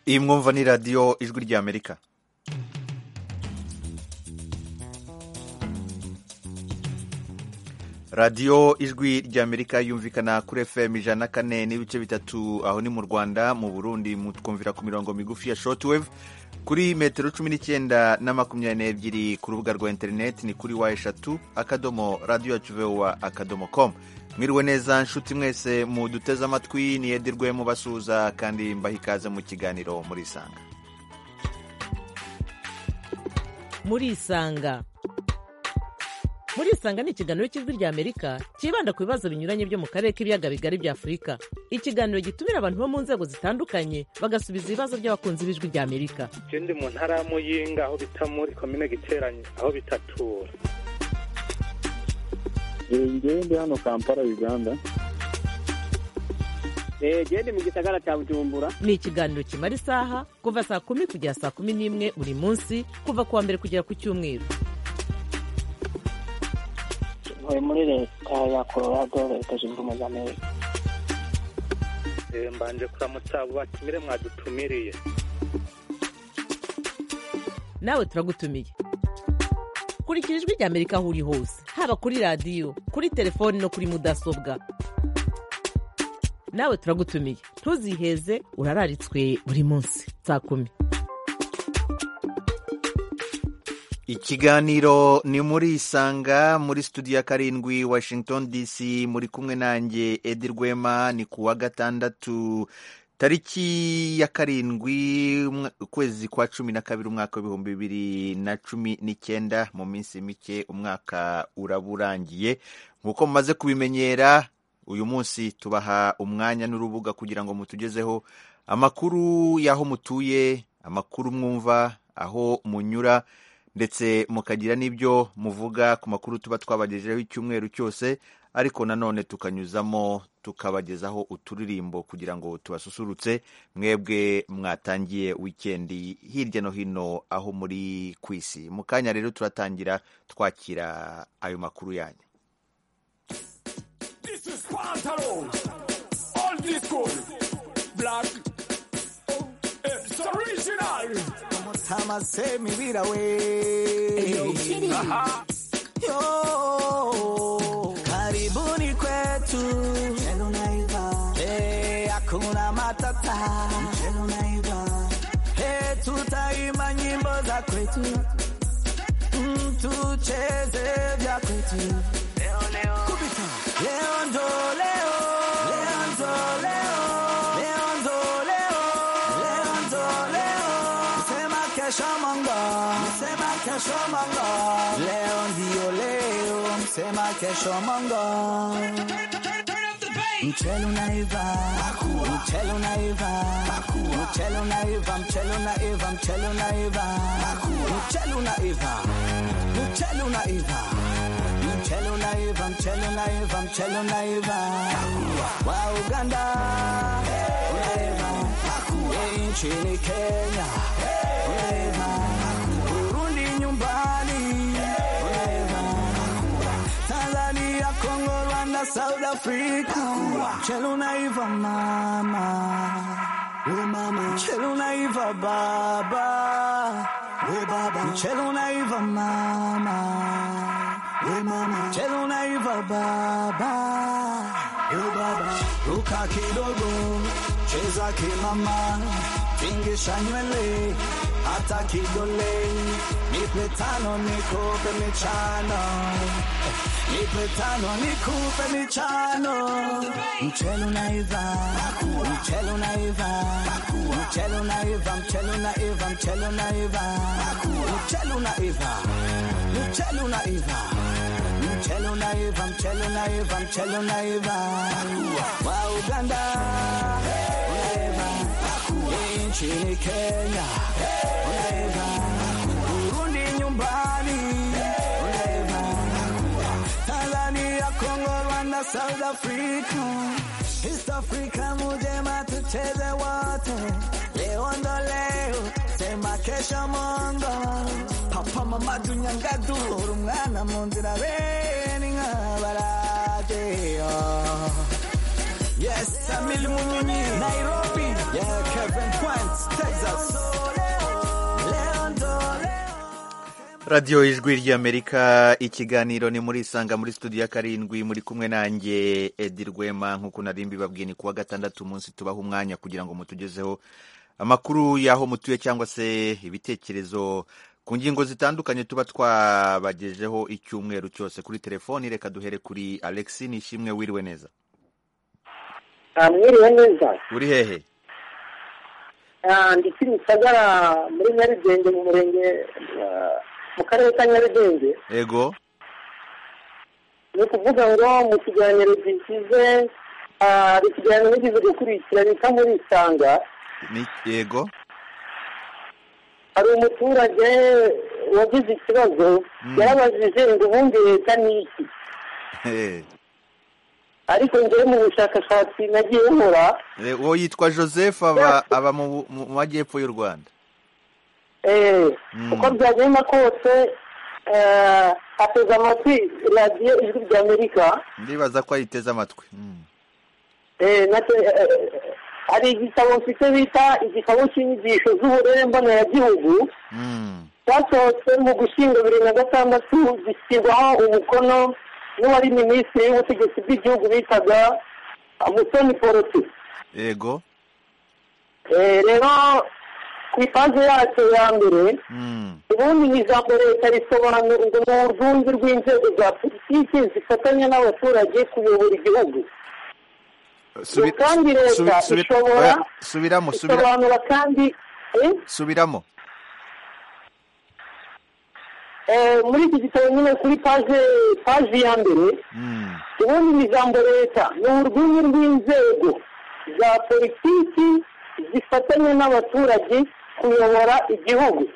iyi mwumva ni radiyo ijwi ry'Amerika. radiyo ijwi ry'Amerika yumvikana kuri FM 104 n'ibice bitatu aho ni mu Rwanda. Mu Burundi mutwumvira ku mirongo migufi ya shortwave kuri metero 19 na 22 ku rubuga rwa internet ni kuri wa3 akadomo radio yacu VOA akadomo.com. Mwiriwe neza nshuti mwese mu duteze amatwi, ni Edirwe mu basuza kandi mbaha ikaze mu kiganiro muri Isanga. Muri Isanga ni ikiganiro cy'ijwi ry'Amerika kibanda ku bibazo binyuranye byo mu karere k'ibiyaga bigari bya Afurika. Ikiganiro gitumira abantu bo mu nzego zitandukanye bagasubiza ibibazo by'abakunzi b'ijwi ry'Amerika. Ikindi mu ntara ya Muyinga aho bita muri komine Giteranyi aho bitatura. Ndi hano Kampala, Uganda. Ndi mu gisagara cya Bujumbura. Ni ikiganiro kimara isaha kuva saa 10 kugera saa 11 buri munsi kuva kuwa mbere kugera ku cyumweru. Muri leta ya Colorado, Leta Zunze Ubumwe za Amerika. Mbanje kuramutsa abo batumire mwadutumiriye. Nawe turagutumiye. Kurikira ijwi ry'Amerika aho uri hose, haba kuri radiyo, kuri telefoni no kuri mudasobwa. Nawe turagutumiye, ntuziheze, urararitswe buri munsi saa 10. Ikiganiro ni muri Isanga muri studio ya 7 Washington DC, muri kumwe nanjye Edi Rwema. Ni kuwa gatandatu tariki ya 7 ukwezi kwa 12 umwaka wa 2019. Mu minsi mike umwaka uraburangiye. Nkuko mumaze kubimenyera, uyu munsi tubaha umwanya n'urubuga kugira ngo mutugezeho amakuru y'aho mutuye, amakuru mwumva, aho munyura, ndetse mukagira n'ibyo muvuga ku makuru tuba twabagejejeho icyumweru cyose, ariko nanone tukanyuzamo tukabagezaho uturirimbo kugira ngo tubasusurutse mwebwe mwatangiye wikendi hirya no hino aho muri ku isi. Mu kanya rero turatangira twakira ayo makuru yanyu. This is Pantalo. All this gold. Black. It's original. Hamasemi bila we yo karibuni kwetu Mchelo naiva hakuna matata Mchelo naiva tutaima nyimbo za kwetu tucheze vya kwetu leo kubita leo ndo leo ndo leo kesho manga leo ndio leo msema kesho manga Mchelo naiva Mchelo naiva Mchelo naiva Mchelo naiva Mchelo naiva Mchelo naiva Mchelo naiva Mchelo naiva Mchelo naiva Mchelo naiva wa Uganda naiva nchini Kenya naiva Tanzania, Congo, Rwanda, South Africa. Mchelo naiva mama, we mama. Mchelo naiva baba, we baba. Mchelo naiva mama, we mama. Mchelo naiva baba, we baba. Ruka kidogo, cheza kimama, tingisha nywele hata kidole, nipe tano nikupe michano, nipe tano nikupe michano. Mchelo naiva, mchelo naiva, mchelo naiva, mchelo naiva, mchelo naiva, mchelo naiva, mchelo naiva, mchelo naiva, mchelo naiva, mchelo naiva wa Uganda naiva nchini Kenya naiva Burundi nyumbani naiva Tanzania, Congo, Rwanda, South Africa, East Africa, mujema tucheze wote leo ndo leo sema kesho mongo papa mama dunyangadu urumwana mu nzira bene nk'abarage Yes, Emil Munyunyi, Nairobi. Yeah, Kevin Point, radiyo ijwi ry'amerika ikiganiro ni muri isanga muri studio ya karindwi muri kumwe nanjye Edi Rwema nk'uko nari mbibabwiye ni kuwa gatandatu umunsi tubaha umwanya kugira ngo mutugezeho amakuru y'aho mutuye cyangwa se ibitekerezo ku ngingo zitandukanye tuba twabagejeho icyumweru cyose. Kuri telefoni reka duhere kuri Alex Nishimwe. Wiriwe neza? Mwiriwe neza. Uri hehe? Ndi Kimisagara muri Nyarugenge mu murenge mu karere ka Nyarugenge. Ego. Ni kuvuga ngo mu kiganiro gikize ikiganiro gikize gukurikira bita muri isanga. Ni yego. Hari umuturage wagize ikibazo yarabajije ngo ubundi leta ni iki? Ariko njyewe mu bushakashatsi nagiye nkora. Uwo yitwa Joseph aba mu majyepfo y'u Rwanda. Uko byagenda kose ateze amatwi radiyo ijwi ry'Amerika. Ndibaza ko ayiteze amatwi. Hari igitabo mfite bita igitabo cy'inyigisho z'uburere mboneragihugu cyasohotse mu Gushyingo 2006 gishyirwaho umukono n'uwari minisitiri w'ubutegetsi bw'igihugu bitaga Musoni Poloti. Yego. Rero ku ipaze yacyo ya mbere ubundi ni ijambo leta risobanura ngo ni urwunge rw'inzego za politiki zifatanya n'abaturage kuyobora igihugu. Kandi leta ishobora subiramo kandi subiramo muri iki gitabo nyine kuri paji ya mbere ubundi ni ijambo leta ni urwunge rw'inzego za politiki zifatanya n'abaturage kuyobora igihugu.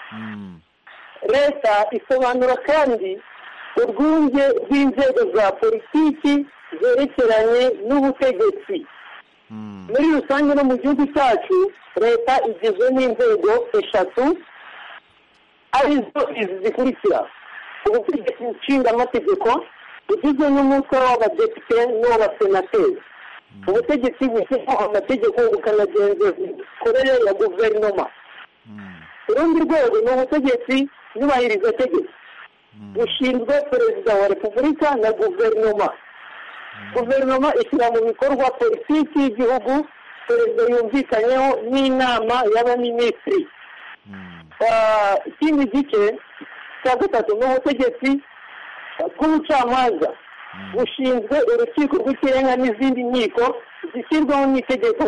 Leta isobanura kandi urwunge rw'inzego za politiki zerekeranye n'ubutegetsi. Muri rusange no mu gihugu cyacu leta igizwe n'inzego eshatu arizo izi zikurikira: ubutegetsi nshingamategeko bugizwe n'umutwe w'abadepite n'uw'abasenateri, ubutegetsi bushyiraho amategeko bukanagenzura imikorere ya guverinoma. Urundi rwego ni ubutegetsi nyubahirizategeko bushinzwe perezida wa repubulika na guverinoma. Guverinoma ishyira mu bikorwa politiki y'igihugu perezida yumvikanyeho n'inama y'abaminisitiri. Ikindi gice cya gatatu ni ubutegetsi bw'ubucamanza bushinzwe urukiko rw'ikirenga n'izindi nkiko zishyirwaho n'itegeko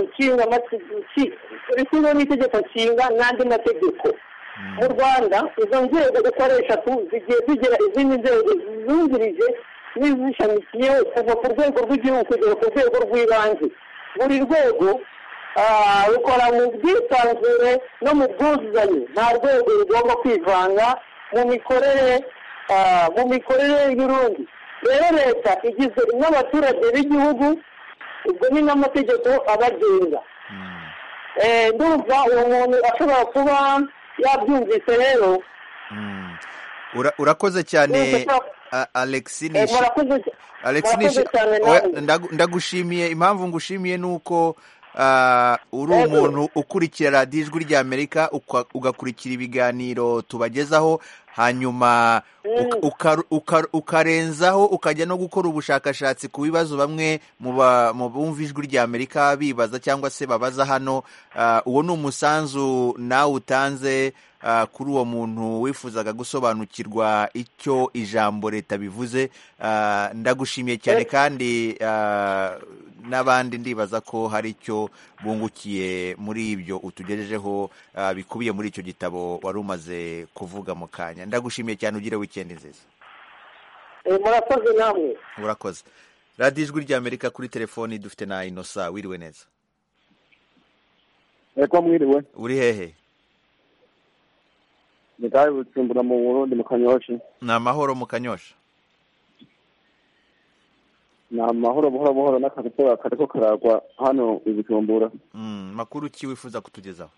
nshinga n'andi mategeko. Mu Rwanda izo nzego uko ari eshatu zigiye zigira izindi nzego zizungirije n'izishamikiyeho kuva ku rwego rw'igihugu kugera ku rwego rw'ibanze. Buri rwego rukora mu bwisanzure no mu bwuzuzanye, nta rwego rugomba kwivanga mu mikorere y'urundi. Rero leta igizwe n'abaturage b'igihugu, ubwo ni n'amategeko abagenga. Ndumva uwo muntu ashobora kuba yabyumvise. Rero urakoze cyane Alex ndagushimiye. Impamvu ngushimiye nuko uri umuntu ukurikira radiyo ijwi ry'Amerika ugakurikira ibiganiro tubagezaho, hanyuma ukarenzaho ukajya no gukora ubushakashatsi ku bibazo bamwe mu bumva ijwi ry'Amerika bibaza cyangwa se babaza hano. Uwo ni umusanzu nawe utanze kuri uwo muntu wifuzaga gusobanukirwa icyo ijambo leta bivuze. Ndagushimiye cyane kandi n'abandi ndibaza ko hari icyo bungukiye muri ibyo utugejejeho bikubiye muri icyo gitabo wari umaze kuvuga mu kanya. Ndagushimiye cyane, ugire weekend nziza. Murakoze namwe. Urakoze. Radiyo ijwi ry'Amerika kuri telefoni dufite na Inosa. Wiriwe neza? Eko mwiriwe. Uri hehe? Nikaye Bujumbura mu Burundi mu Kanyosha. Ni amahoro mu Kanyosha? Ni amahoro buhoro n'akazuba kariko karagwa hano i Bujumbura. Makuru ki wifuza kutugezaho?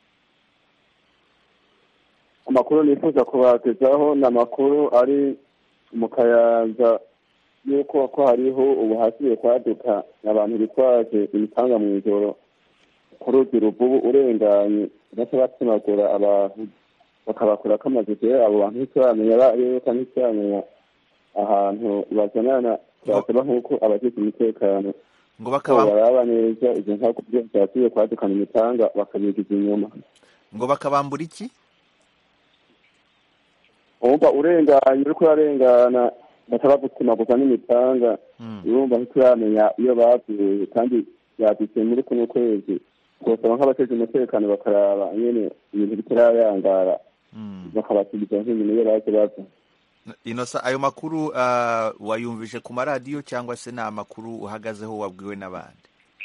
Amakuru nifuza kubagezaho ni amakuru ari mu Kayanza yuko ko hariho ubu hasiye kwaduka abantu bitwaje ibitanga mu ijoro ku ruzi Ruvubu urenganye baca batemagura abantu bakabakora kamaze rero abo bantu ntituramenya bariyo kandi ntituramenya ahantu bazanana basaba nk'uko abajejwe umutekano ngo baraba neza izo ntabwo byatuye kwadukana imitanga bakabigiza inyuma ngo bakabambura iki umva urenganye uriko urarengana batabagutemagurwa n'imitanga urumva ntituramenya iyo bavuye kandi byadutse muri kuno kwezi twosaba nk'abateze umutekano bakaraba nyene ibintu bitarayangara bakabasubiza nk'ibintu iyo baje bava Inosa ayo makuru wayumvise ku maradiyo cyangwa se ni amakuru uhagazeho wabwiwe n'abandi?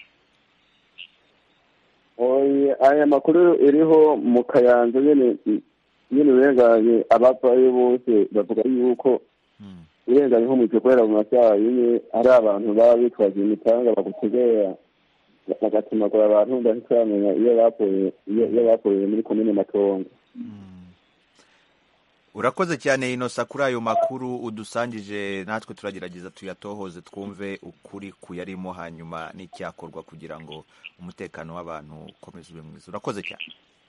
Aya makuru iriho mu Kayanza nyene urenganye abavayo bose bavuga yuko urenganye nko mu gikorera mu masaha yine hari abantu baba bitwaje imitanga bagutegera bagatemagura abantu ndahitramenya iyo bapoye muri komine Matongo. Urakoze cyane Inosa kuri ayo makuru udusangije, natwe turagerageza tuyatohoze twumve ukuri kuyarimo hanyuma n'icyakorwa kugira ngo umutekano w'abantu ukomeze ube mwiza. Urakoze cyane.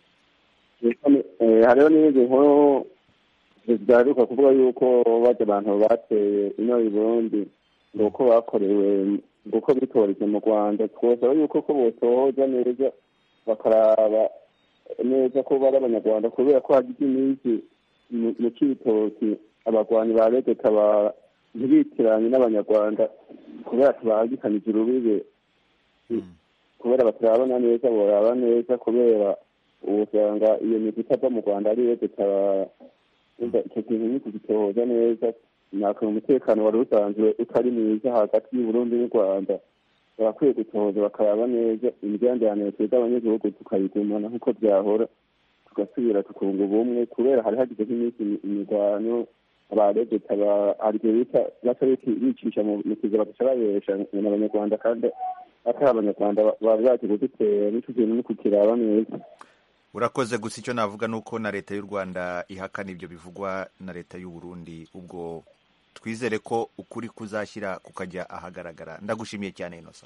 Hariho n'ibindi nkuru zigaruka kuvuga yuko baje abantu bateye ino i Burundi nguko bakorewe nguko bitoreje mu Rwanda, twosaba yuko ko botohoza neza bakaraba neza ko bari abanyarwanda kubera ko hagize iminsi mu Cibitoki abagwanyi ba Leta Tabara ntibitiranye n'abanyarwanda kubera tubagikanije urubibe kubera batarabona neza boraba neza kubera usanga iyo miti itava mu Rwanda ari Leta Tabara. Icyo kintu ni kugitohoza neza, naka umutekano wari usanzwe utari mwiza hagati y'u Burundi n'u Rwanda, barakwiye gutohoza bakaraba neza imigenderanire y'abanyagihugu tukayigumana nk'uko byahora, tugasubira tukunga ubumwe kubera hari hagize nk'iminsi imirwano abareze aribyo bita bicisha mu kiziba bagaca babesha n'abanyarwanda kandi atari abanyarwanda bari baje kudutera, n'icyo kintu ni kukiraba neza. Urakoze, gusa icyo navuga nuko na leta y'u Rwanda ihakana ibyo bivugwa na leta y'u Burundi, ubwo twizere ko ukuri kuzashyira kukajya ahagaragara. Ndagushimiye cyane Inosa.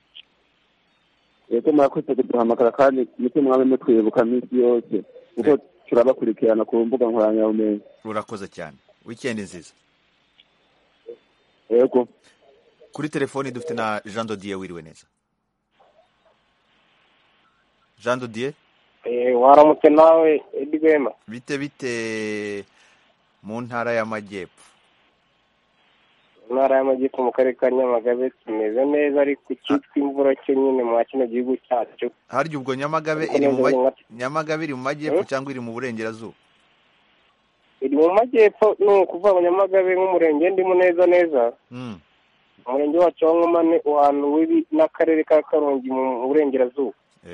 Yego murakoze kuduhamagara kandi muti mwabe mutwibuka minsi yose kuko turabakurikirana ku mbuga nkoranyambaga. Urakoze cyane, weekend nziza. Yego. Kuri telefoni dufite na Jean Dodier, wiriwe neza? Jean Dodier? Waramutse nawe Edwema. Bite mu ntara y'Amajyepfo? Ntara y'Amajyepfo mu karere ka Nyamagabe tumeze neza, ariko cyitwa imvura cyo nyine mu kino gihugu cyacu. Harya ubwo Nyamagabe iri mu majyepfo cyangwa iri mu burengerazuba? Iri mu majyepfo, ni ukuvuga ngo Nyamagabe nk'umurenge ndimo neza. Umurenge wacu wa Nkomane ahantu w'ibi n'akarere ka Karongi mu burengerazuba.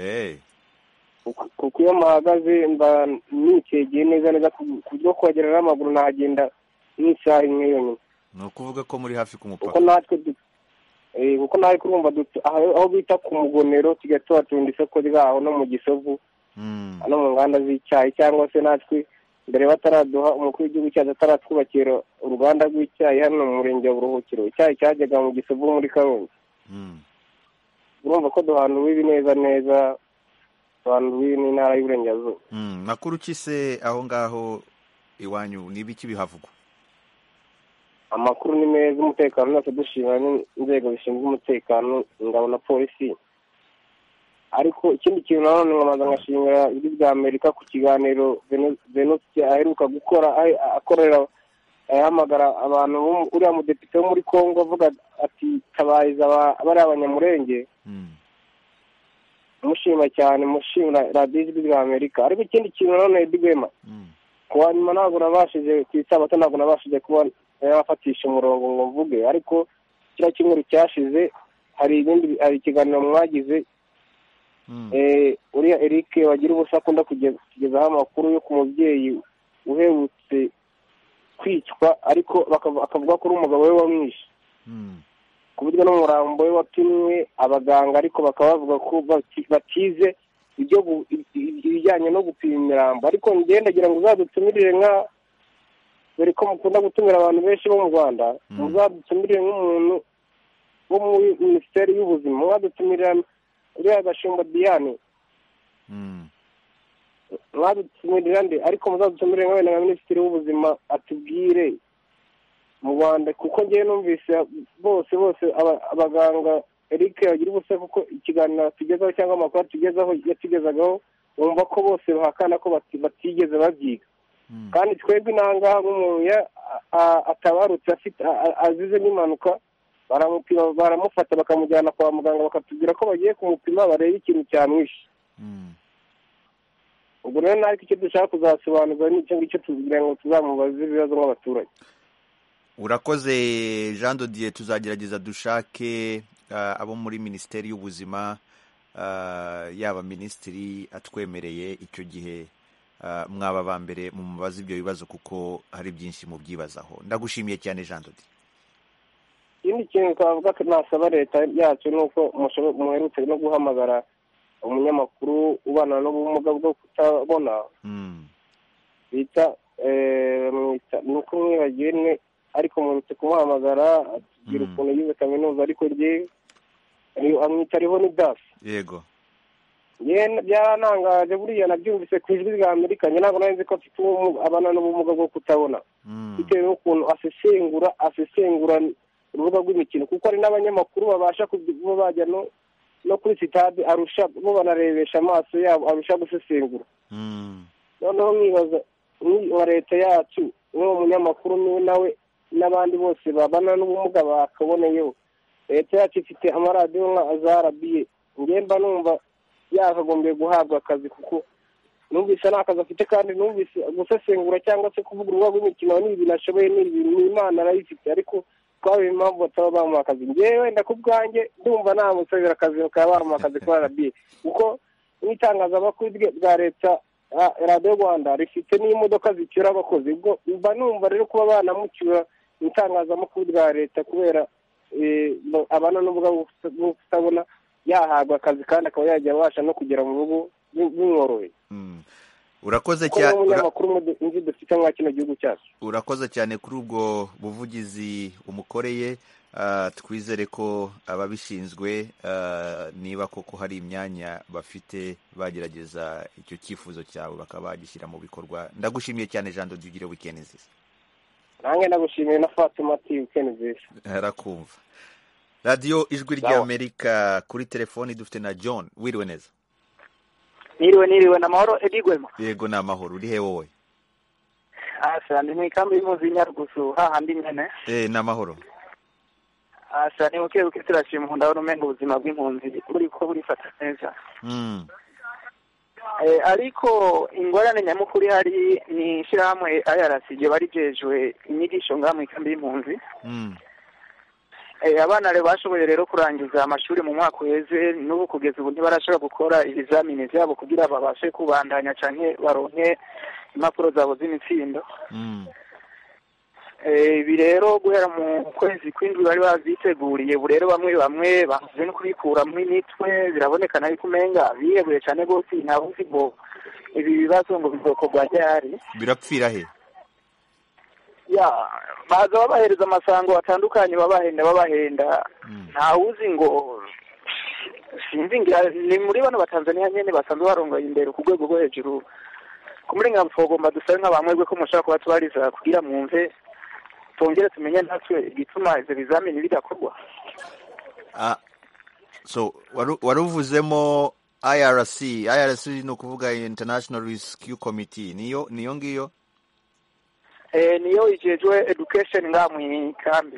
Kuko iyo mpahagaze mba nitegeye neza ku buryo kuhagera n'amaguru nahagenda n'isaha imwe yonyine. Ni ukuvuga ko muri hafi ku mupaka? Kuko natwe kurumva aho bita ku Mugonero tujya tuhatunda isoko ryaho no mu Gisovu no mu nganda z'icyayi, cyangwa se natwe mbere bataraduha umukuru w'igihugu cyacu ataratwubakira uruganda rw'icyayi hano mu murenge wa Buruhukiro, icyayi cyajyaga mu Gisovu muri Karongi. Urumva ko duhana uwibi neza abantu n'intara y'Uburengerazuba. Makuru ki se aho ngaho iwanyu, ni ibiki bihavugwa? Amakuru ni meza, umutekano wose dushimira n'inzego zishinzwe umutekano, ingabo na polisi. Ariko ikindi kintu nanone nkabanza ngashimira ijwi rya Amerika ku kiganiro Venuste aheruka gukora akorera ahamagara abantu, uriya mudepite wo muri Kongo avuga ati tabayiza abari abanyamurenge. Mushima cyane, mushimira radiyo ijwi rya Amerika. Ariko ikindi kintu nanone Edwema, kuwa nyuma ntabwo nabashije kwisabato, ntabwo nabashije kuba yafatisha umurongo ngo mvuge, ariko kiriya cyumweru cyashize hari ikiganiro mwagize uriya Eric wagira ubusa akunda kugezaho amakuru yo ku mubyeyi uherutse kwicwa, ariko akavuga ko ari umugabo we wamwishe, ku buryo n'umurambo we wapimwe abaganga, ariko bakaba bavuga ko batize ibijyanye no gupima imirambo. Ariko ngendagira ngo uzadutumirire dore ko mukunda gutumira abantu benshi bo mu Rwanda, muzadutumirire nk'umuntu wo muri Minisiteri y'Ubuzima, muzadutumirira uriya Gashumba Diane mwadutumirira nde ariko muzadutumire nka na minisitiri w'ubuzima atubwire mu Rwanda kuko ngewe numvise bose abaganga Eric yagira ubuse kuko ikiganiro tugezaho cyangwa amakuru tugezaho yatugezagaho wumva ko bose bahakana ko batigeze babyiga kandi twebwe inanga nk'umuntu atabarutse afite azize n'impanuka baramupima baramufata bakamujyana kwa muganga bakatubwira ko bagiye kumupima barebe ikintu cyamwishe ubwo rero natwe icyo dushaka kuzasobanuza n'icyo ngicyo tugira ngo tuzamubaze ibibazo nk'abaturage. Urakoze Jean de Dieu, tuzagerageza dushake abo muri Minisiteri y'Ubuzima yaba minisitiri atwemereye icyo gihe mwaba ba mbere mu mubaza ibyo bibazo kuko hari byinshi mu byibazaho. Ndagushimiye cyane Jean de Dieu. Ikindi kintu twavuga ko nasaba leta yacu ni uko muherutse no guhamagara umunyamakuru ubana n'ubumuga bwo kutabona bita nuko mwibagiwe ariko muherutse kumuhamagara atubwira ukuntu yize kaminuza ariko rye amwitariho ni DAS. Yego byaranangaje buriya nabyumvise ku ijwi rya Amerika ntabwo nari nzi ko afite abana n'ubumuga bwo kutabona bitewe n'ukuntu asesengura urubuga rw'imikino kuko hari n'abanyamakuru babasha kuba bajya no kuri sitade arusha bo banarebesha amaso yabo arusha gusesengura. Noneho mwibaza nka leta yacu n'uwo munyamakuru niwe nawe n'abandi bose babana n'ubumuga bakaboneyeho leta yacu ifite amaradiyo nka za RBA ngemba numva yakagombye guhabwa akazi kuko numvise nta kazi afite kandi numvise gusesengura cyangwa se kuvuga urubuga rw'imikino ni ibintu ashoboye ni ibintu Imana arayifite ariko twabiye impamvu bataba bamuha akazi ngewe wenda ku bwanjye ndumva namusabira akazi bakaba bamuha akazi kuri RBA kuko n'itangazamakuru bwa leta radiyo Rwanda rifite n'imodoka zicyura abakozi ubwo mba numva rero kuba banamucyura itangazamakuru bwa leta kubera abana n'ubumuga bwo kutabona yahabwa akazi kandi akaba yajya abasha no kugera mu rugo bimworoheye. Urakoze cyane umunyamakuru inzi dufite nka kino gihugu cyacu. Urakoze cyane kuri ubwo buvugizi umukoreye. Twizere ko ababishinzwe niba koko hari imyanya bafite bagerageza icyo cyifuzo cyawe bakaba bagishyira mu bikorwa. Ndagushimiye cyane Jean de Dieu, ugire weekend nziza. Nange ndagushimiye na Fatima ati weekend nziza. Harakumva. Radio Ijwi ry'Amerika kuri telefoni dufite na John. Wiriwe neza. Niriwe na mahoro Edigwema. Yego na mahoro, uri he wowe? Asa ndi mu kambi y'impunzi Nyarugusu hahandi nyene. Na mahoro. Asa ni uke turashima ndabona umenga ubuzima bw'impunzi buri ko burifata neza. Ariko ingorane nyamukuru hari ni shirahamwe IRC bari jejwe inyigisho ngamwe ikambi y'impunzi. Abana rero bashoboye rero kurangiza amashuri mu mwaka uheze n'ubu kugeza ubu ntibarashobora gukora ibizamini byabo kugira babashe kubandanya canke baronke impapuro zabo z'imitsindo. Ibi rero guhera mu kwezi kw'indwi bari baziteguriye ubu rero bamwe bavuze no kubikuramwo imitwe birabonekana yuko umenga bihebuye cane gose ntabuzi ngo ibi bibazo ngo bizokorwa ryari birapfira he baza babahereza amasango atandukanye babahenda ntawuzi ngo sinzi ngira ni muri bano batanzania nyene basanzwe barongoye imbere ku rwego rwo hejuru kumurenga twogomba dusabe nk'abamwebwe ko mushaka kuba tubariza kugira mwumve tongere tumenye natwe igituma ivyo bizamini bidakorwa. So waruvuzemo IRC ni ukuvuga International Rescue Committee niyo ngiyo niyo ijejwe education ngamwe kambi.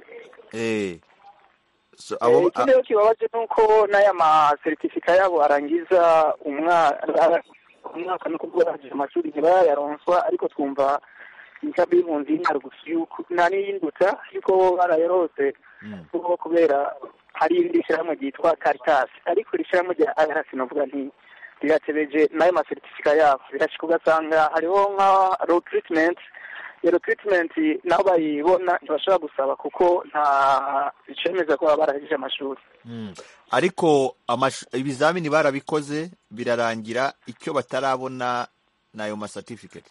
So abo ikindi kibabaje nuko n'aya ma certificate yabo arangiza umwaka no kuvuga amashuri ntibayaronswa ariko twumva inkambi y'impunzi Nyarugusu nani y'induta yuko barayarose kuko kubera hari irindi shyirahamwe ryitwa Caritas ariko rishyirahamwe rya IRC novuga nti riratebeje n'ayo ma certificate yabo birashika ugasanga hariho nka recruitment nabo bayibona ntibashobora gusaba kuko nta icemeza ko baba barahejije amashuri. Ariko ibizamini barabikoze birarangira icyo batarabona n'ayo ma certificate.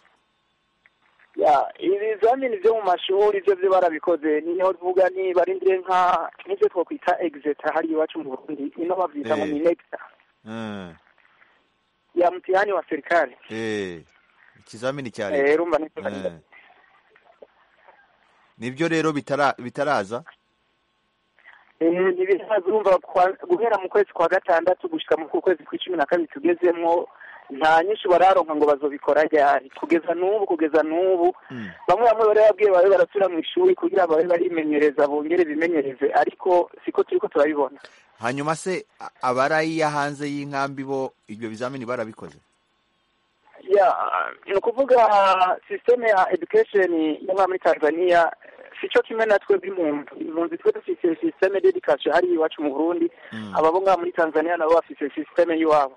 Ibizamini byo mu mashuri byo barabikoze niyo tuvuga ni barindire nk'ibyo twakwita exit hari iwacu mu Burundi ino bavyita ngo ni nectar. ya mtihani wa serikali. Ikizamini cya leta. Nibyo rero bitaraza. Ntibizazumva guhera mu kwezi kwa gatandatu gushika mu kwezi kwa 12 tugezemwo nta nyinshi bararonka ngo bazobikora ryari kugeza n'ubu bamwe bari babwiye babe barasubira mu ishuri kugira babe barimenyereza bongere bimenyereze ariko siko turiko turabibona. Hanyuma se abarayiya hanze y'inkambi bo ibyo bizamini barabikoze? Ni ukuvuga systeme ya education y'aba muri Tanzania sico kimwe natwe b'impunzi twe dufite systeme d'education hari iwacu mu Burundi ababo nga muri Tanzania nabo bafite systeme y'iwabo.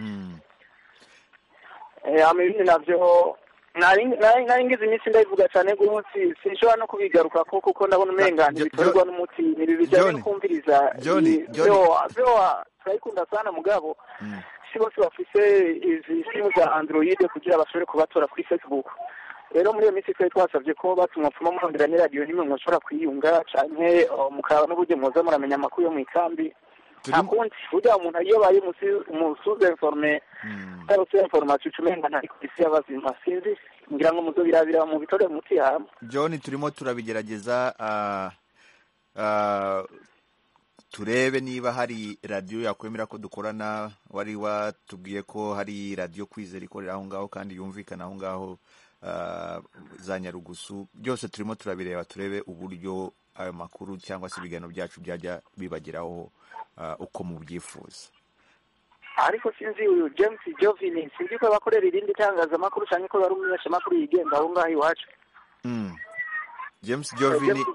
Amibindi navyo nari ngize iminsi ndayivuga cyane gutsi sinshobora no kubigaruka kuko ndabona umengane bitorwa n'umuti nibi bijanye no kumviriza turayikunda sana mugabo si bose bafise izi simu za Android kugira bashobore kubatora kuri Facebook. Rero muri iyo minsi twasabye ko batumwa pfuma murondera ni radio nimwe mwoshobora kwiyunga canke mukaba n'uburyo mwoza muramenya amakuru yo mu ikambi. Akundi burya umuntu iyo baye umusuze informe tarose information cumenga ntari kwisi y'abazima sinzi ngira ngo muzobirabira mu bitore muti hamwe. John turimo turabigerageza turebe niba hari radio yakwemera ko dukorana. Wari watubwiye ko hari radio Kwizera ikorera aho ngaho kandi yumvikana aho ngaho za Nyarugusu. Byose turimo turabireba turebe uburyo ayo makuru cyangwa se ibigano byacu byajya bibageraho uko mubyifuza. Ariko sinzi uyu James Jovini sinzi ko bakorera irindi tangazamakuru cyangwa ko bari umunyesha makuru yigenga aho ngaho iwacu. James Jovini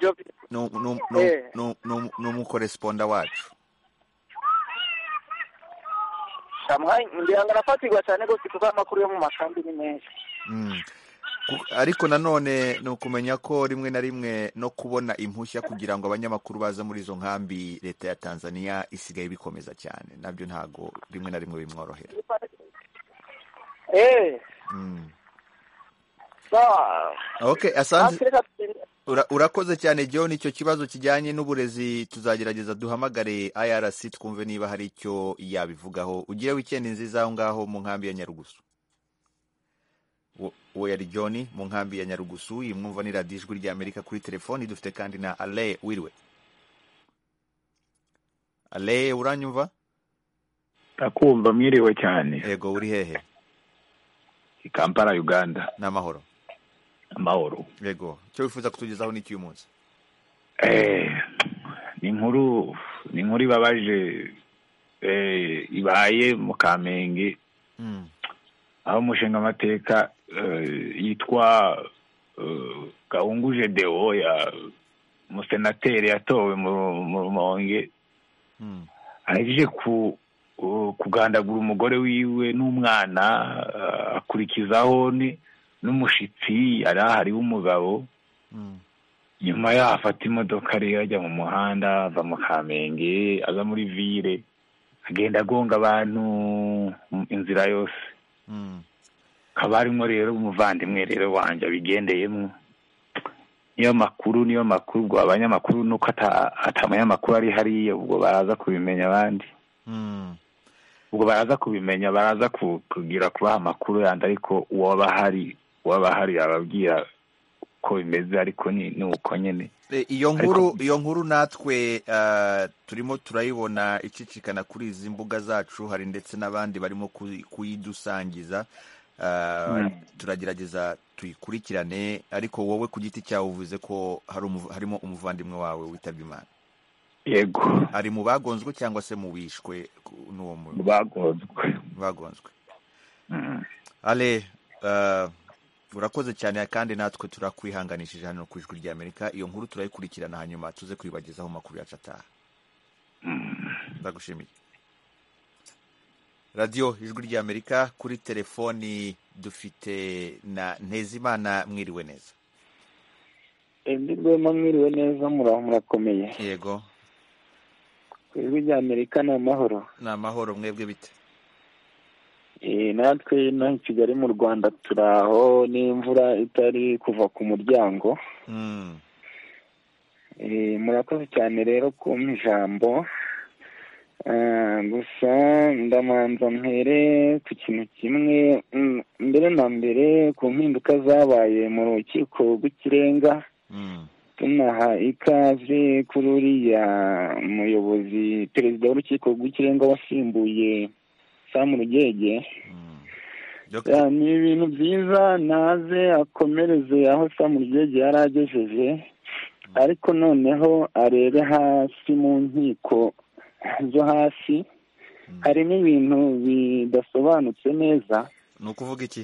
no umukoresponda wacu. Shamwai ngira ngarafatirwa cyane gose kuva amakuru yo mu makambi ni menshi. Ariko nanone no kumenya ko rimwe na rimwe no kubona impushya kugira ngo abanyamakuru baza muri izo nkambi leta ya Tanzania isigaye bikomeza cyane nabyo ntago rimwe na rimwe bimworohera. Okay, asante. Urakoze cyane John. Icyo kibazo kijyanye n'uburezi tuzagerageza duhamagare IRC twumve niba hari icyo yabivugaho. Ugire weekend nziza aho ngaho mu nkambi ya Nyarugusu. Uwo yari John mu nkambi ya Nyarugusu. Imwumva ni radio Ijwi ry'Amerika kuri telefoni. Dufite kandi na Ale Wirwe. Ale, uranyumva? Takumva mwiriwe cyane. Yego, uri hehe? I Kampala, Uganda. N'amahoro. Amahoro. Yego, cyo wifuza kutugezaho n'iki uyu munsi? Ni inkuru ibabaje ibaye mu Kamenge. Aho umushinga amateka yitwa Gahunguje Deo ya umusenateri yatowe mu Rumonge ahejeje kugandagura umugore wiwe n'umwana akurikizaho n'umushitsi yari ahari w'umugabo. Nyuma yafata imodoka rero ajya mu muhanda ava mu Kamenge aza muri ville agenda agonga abantu inzira yose. Kabarimo rero umuvandimwe rero wanje abigendeyemo. Niyo makuru ubwo abanyamakuru nuko atamanyamakuru ari hariya ubwo baraza kubimenya abandi. Ubwo baraza kubimenya baraza kugira kubaha amakuru yandi ariko uwaba hari ababwira ko bimeze ariko ni uko nyene. Iyo nkuru natwe turimo turayibona icicikana kuri izi mbuga zacu. Hari ndetse n'abandi barimo kuyidusangiza. Turagerageza tuyikurikirane ariko wowe ku giti cyawe uvuze ko harimo umuvandimwe wawe witabye Imana. Yego. Ari mu bagonzwe cyangwa se mu bishwe n'uwo muntu? Bagonzwe. Ale, urakoze cyane kandi natwe turakwihanganishije hano ku Ijwi ry'Amerika. Iyo nkuru turayikurikirana hanyuma tuze kwibagezaho makuru yacu ataha. Ndagushimiye. Radio Ijwi ry'Amerika kuri telefoni dufite na Ntezimana. Mwiriwe neza? Ndirwema mwiriwe neza murakomeye? Yego. Ijwi ry'Amerika ni amahoro? Ni amahoro. Mwebwe bite? Natwe no Kigali mu Rwanda turaho n'imvura itari kuva ku muryango. Murakoze cyane rero ku ijambo. gusa ndamanza mpere ku kintu kimwe mbere na mbere ku mpinduka zabaye mu rukiko rw'ikirenga tunaha ikaze kuri uriya muyobozi perezida w'urukiko rw'ikirenga wasimbuye Sam Rugege. Ni ibintu byiza, naze akomereze aho Sam Rugege yari agejeje, ariko noneho arebe hasi mu nkiko zo hasi harimo ibintu bidasobanutse neza. Ni ukuvuga iki?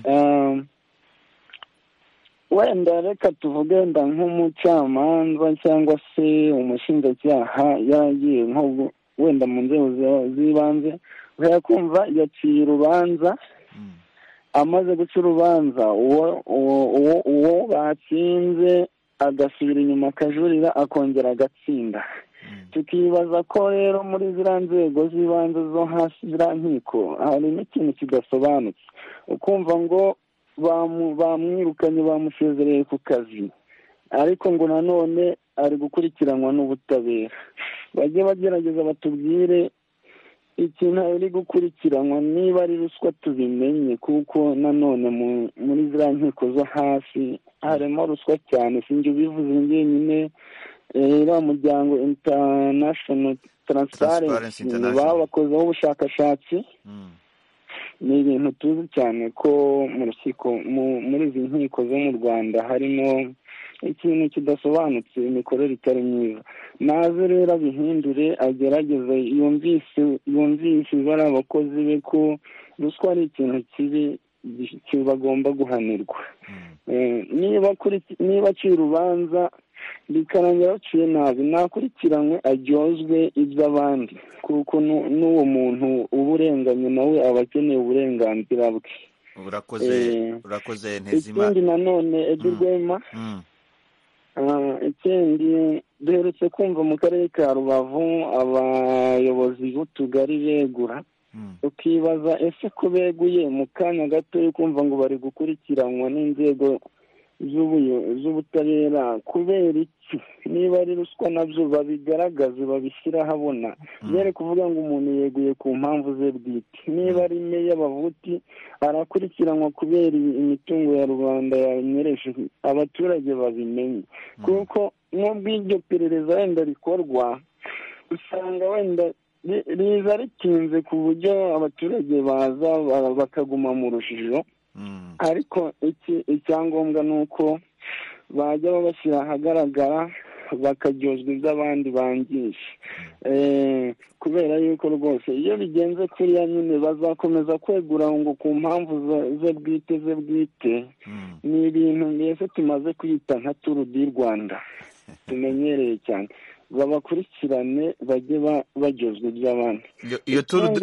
Wenda reka tuvuge wenda nk'umucamanza cyangwa se umushinjacyaha yaragiye nko wenda mu nzego z'ibanze kumva yaciye urubanza, amaze guca urubanza uwo batsinze agasubira inyuma akajurira akongera agatsinda. Tukibaza ko rero muri ziriya nzego z'ibanze zo hasi ziriya nkiko harimo ikintu kidasobanutse, ukumva ngo bamwirukanye bamusezereye ku kazi, ariko ngo nanone ari gukurikiranwa n'ubutabera. Bajye bagerageza batubwire ikintu ari gukurikiranwa, niba ari ruswa tubimenye, kuko nanone muri ziriya nkiko zo hasi harimo ruswa cyane. Sinjye ubivuze njyenyine, iriya muryango International Transparency babakozeho ubushakashatsi. Ni ibintu tuzi cyane ko mu rukiko muri izi nkiko zo mu Rwanda harimo ikintu kidasobanutse, imikorere itari myiza. Naze rero abihindure, agerageze yumvise bari abakozi be ko ruswa ari ikintu kibi bagomba guhanirwa. Niba aciye urubanza bikarangira baciye nabi, nakurikiranywe aryozwe iby'abandi, kuko n'uwo muntu uba urenganye nawe aba akeneye uburenganzira bwe. Urakoze Ntezimana. Ikindi nanone Edi Rwema, ikindi duherutse kumva mu karere ka Rubavu abayobozi b'utugari begura, ukibaza ese ko beguye mu kanya gato kumva ngo bari gukurikiranwa n'inzego z'ubutabera kubera iki? Niba ari ruswa nabyo babigaragaze, babishyira ahabona, bere kuvuga ngo umuntu yeguye ku mpamvu ze bwite. Niba ari meya bavuti arakurikiranwa kubera imitungo ya rubanda yanyereje, abaturage babimenye, kuko nubwo iryo perereza wenda rikorwa usanga wenda riza ritinze ku buryo abaturage baza bakaguma mu rujijo. Ariko icyangombwa ni uko bajya babashyira ahagaragara bakaryozwa iby'abandi bangije, kubera yuko rwose iyo bigenze kuriya nyine bazakomeza kwegura ngo ku mpamvu ze bwite. Ni ibintu mbese tumaze kwita nka turu di Rwanda tumenyereye cyane. Babakurikirane bajye baryozwa iby'abandi. Iyo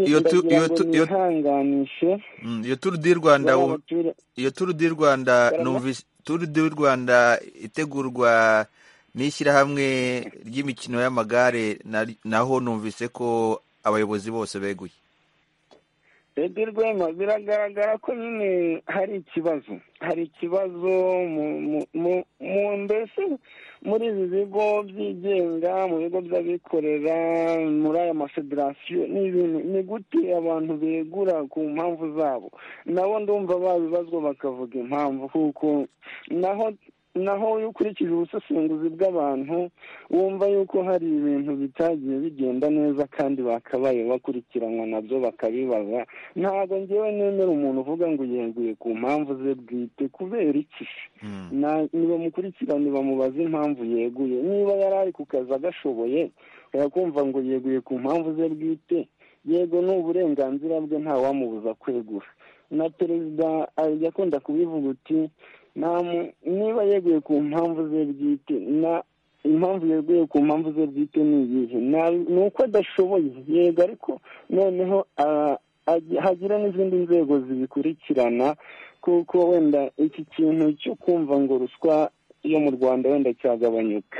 turu di Rwanda numvise turu di Rwanda itegurwa n'ishyirahamwe ry'imikino y'amagare, naho numvise ko abayobozi bose beguye. Edi Rwema, biragaragara ko nyine hari ikibazo mbese muri ibi bigo byigenga, mu bigo by'abikorera, muri aya mafederasiyo. Ni gute abantu begura ku mpamvu zabo? Nabo ndumva babibazwa bakavuga impamvu, kuko naho iyo ukurikije ubusesenguzi bw'abantu wumva yuko hari ibintu bitagiye bigenda neza kandi bakabaye bakurikiranwa nabyo bakabibaza. Ntabwo ngewe nemera umuntu uvuga ngo yeguye ku mpamvu ze bwite. Kubera iki? Nibamukurikirane bamubaze impamvu yeguye. Niba yari ari ku kazi agashoboye yakumva ngo yeguye ku mpamvu ze bwite, yego ni uburenganzira bwe, nta wamubuza kwegura. Na perezida ajya akunda kubivuga uti niba yeguye ku mpamvu ze bwite, impamvu yeguye ku mpamvu ze bwite ni iyihe? Ni uko adashoboye, yego, ariko noneho hagira n'izindi nzego zibikurikirana, kuko wenda iki kintu cyo kumva ngo ruswa yo mu Rwanda wenda cyagabanyuka.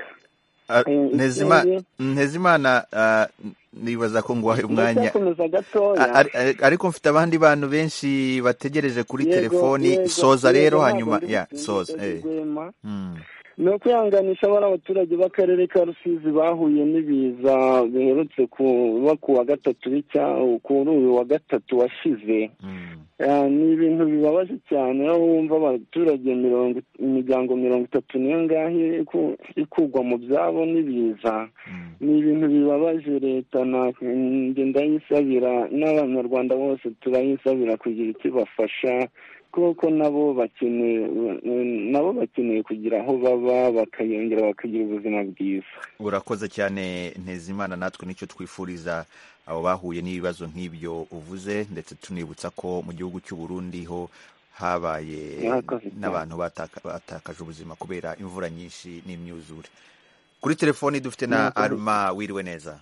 Ntezimana, nibaza ko nguhaye umwanya, ariko mfite abandi bantu benshi bategereje kuri telefoni. Soza rero, hanyuma soza. ni ukwihanganisha abari abaturage b'akarere ka Rusizi bahuye n'ibiza biherutse kuba ku wa gatatu kuri uyu wa gatatu washize. Ni ibintu bibabaje cyane aho wumva abaturage imiryango 30 niyo ngahe ikugwa mu byabo n'ibiza. Ni ibintu bibabaje. Leta ndayisabira n'abanyarwanda bose turayisabira kugira ikibafasha kuko nabo bakeneye kugira aho baba bakayongera bakagira ubuzima bwiza. Urakoze cyane Ntezimana, natwe nicyo twifuriza abo bahuye n'ibibazo nk'ibyo uvuze, ndetse tunibutsa ko mu gihugu cy'u Burundi ho habaye n'abantu batakaje ubuzima kubera imvura nyinshi n'imyuzure. Kuri telefoni dufite na Arma. Wiriwe neza?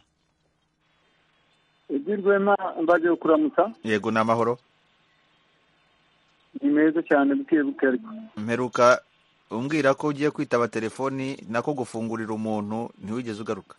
Rwema mbaje kuramutsa. Yego, n'amahoro. Ni meza cyane buke ariko mperuka umbwira ko ugiye kwitaba telefoni nako gufungurira umuntu ntiwigeze ugaruka.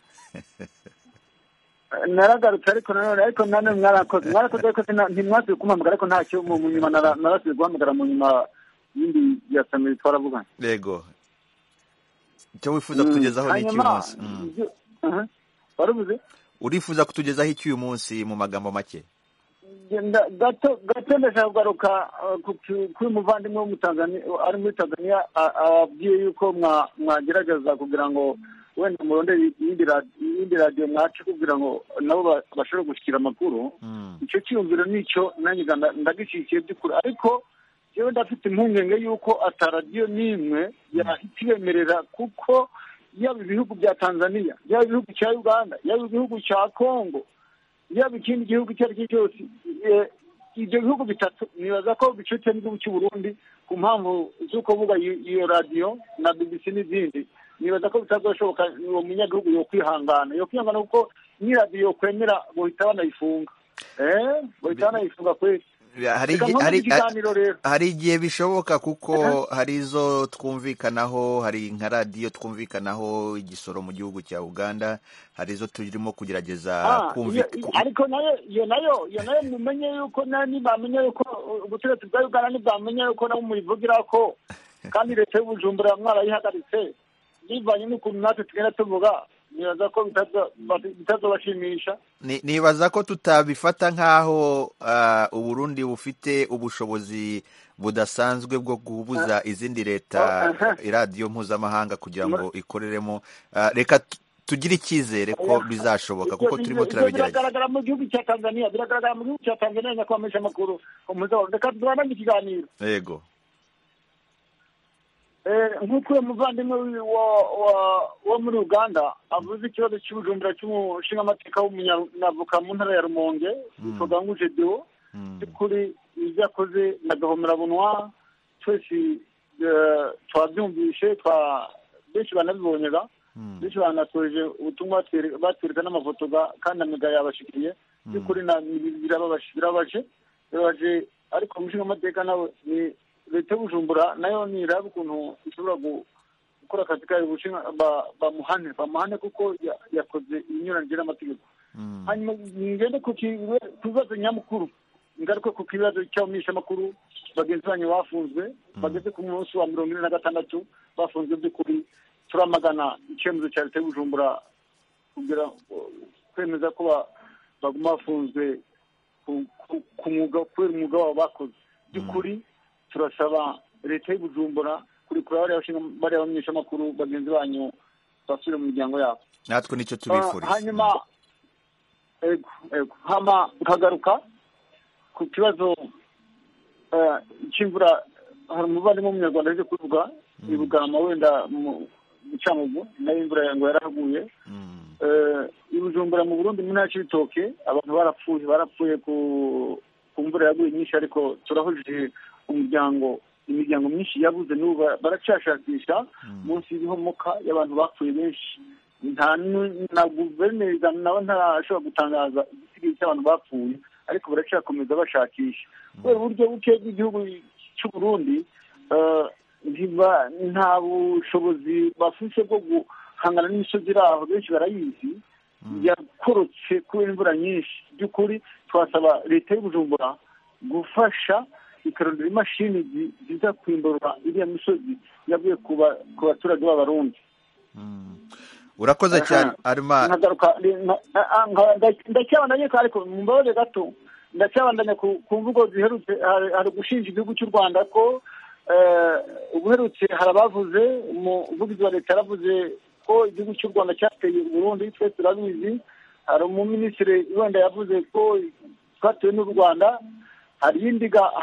Naragarutse ariko nanone mwarakoze ariko ntimwasubiye kumpamagara ariko ntacyo mu nyuma narasubiye guhamagara mu nyuma yindi ya samiri twaravugana. Yego, icyo wifuza kutugezaho ni iki uyu munsi? Warabuze? Urifuza kutugezaho iki uyu munsi mu magambo make? gato ndashaka kugaruka kuri muvandimwe w'umutanzania ari muri Tanzania ababwiye yuko mwagerageza kugira ngo wenda murondere iyindi radiyo mwacu kugira ngo nabo bashobore gushyikira amakuru. Icyo cyiyumviro nicyo nanjye ndagishyigikiye by'ukuri, ariko yewe ndafite impungenge y'uko ataradiyo n'imwe yahita ibemerera, kuko yaba ibihugu bya Tanzania, yaba ibihugu cya Uganda, yaba ibihugu cya Congo, yaba ikindi gihugu icyo ari cyo cyose, ibyo bihugu bitatu nibaza ko bicutse n'igihugu cy'u Burundi ku mpamvu z'uko buga iyo radiyo na BBC n'izindi. Nibaza ko bitazashoboka uwo munyagihugu yo kwihangana kuko ni radiyo yokwemera bohita banayifunga. Bohita banayifunga kwezi. Hari igihe bishoboka kuko hari izo twumvikanaho, hari nka radiyo twumvikanaho igisoro mu gihugu cya Uganda, hari izo turimo kugerageza kumvikana. Ariko iyo nayo mumenye yuko nibamenya yuko ubutegetsi bwa Uganda nibamenya yuko nabo muyivugira ko kandi leta y'Ubujumbura mwarayihagaritse bivanye n'ukuntu natwe tugenda tuvuga, nibaza ko bitazobashimisha. Nibaza ko tutabifata nk'aho Uburundi bufite ubushobozi budasanzwe bwo gubuza izindi leta iradiyo mpuzamahanga kugira ngo ikoreremo. Reka tugire icyizere ko bizashoboka kuko turimo turabigerageza. Biragaragara mu gihugu cya Tanzania nyakwamisha amakuru. Reka tubananye ikiganiro. Yego. Nk'uko uwo muvandimwe wo muri Uganda avuze ikibazo cy'Ubujumbura cy'umushingamateka w'umunyavoka mu ntara ya Rumonge witwa Nguje Deo, by'ukuri ibyo yakoze na gahomerabunwa twese twabyumvishe, benshi banabibonyega, benshi banatoje ubutumwa batwereka n'amafoto kandi amiga yabashikiriye. By'ukuri birababaje, ariko umushingamateka nawe ni leta y'Ubujumbura nayo niraba ukuntu ishobora gukora akazi kayo bamuhane kuko yakoze ibinyuranyije n'amategeko. Hanyuma ngende ku kibazo nyamukuru, ngaruke ku kibazo cy'abamishamakuru bagenzi banyu bafunzwe bageze ku munsi wa 46 bafunzwe. By'ukuri turamagana icyemezo cya leta y'Ubujumbura kugira kwemeza ko baguma bafunzwe ku mwuga kubera umwuga wabo bakoze. By'ukuri turasaba leta y'Ubujumbura kurikura bariya bamenyeshamakuru bagenzi banyu basubire mu miryango yabo. Natwe nicyo tubifuriza. Hanyuma nkagaruka ku kibazo cy'imvura. Hari umuvandimwe w'umunyarwanda aje kuvuga i Bugarama wenda mu Cyangugu nayo imvura ngo yaraguye. I Bujumbura mu Burundi mu ntara y'Ibitoke abantu barapfuye ku mvura yaguye nyinshi, ariko turahujije imiryango myinshi yabuze n'ubu baracashakisha munsi y'ibihomoka y'abantu bapfuye benshi. Na guverineri nawe ntarashobora gutangaza igisigaye cy'abantu bapfuye, ariko baracyakomeza bashakisha. Kubera uburyo buke bw'igihugu cy'u Burundi nta bushobozi bafise bwo guhangana n'imisozi iri aho, benshi barayizi yakorotse kubera imvura nyinshi. By'ukuri twasaba leta y'Ubujumbura gufasha ikarondera imashini ziza kwimbura iriya misozi yavuye ku baturage b'abarundi. Urakoze cyane Arma. Ndacyabandanya ariko mumbabaze gato, ndacyabandanya ku mvugo ziherutse. Hari gushinja igihugu cy'u Rwanda ko ubuherutse hari abavuze, umuvugizi wa leta yaravuze ko igihugu cy'u Rwanda cyateye Burundi, twese turabizi. Hari umuminisitiri wenda yavuze ko twatewe n'u Rwanda. Hari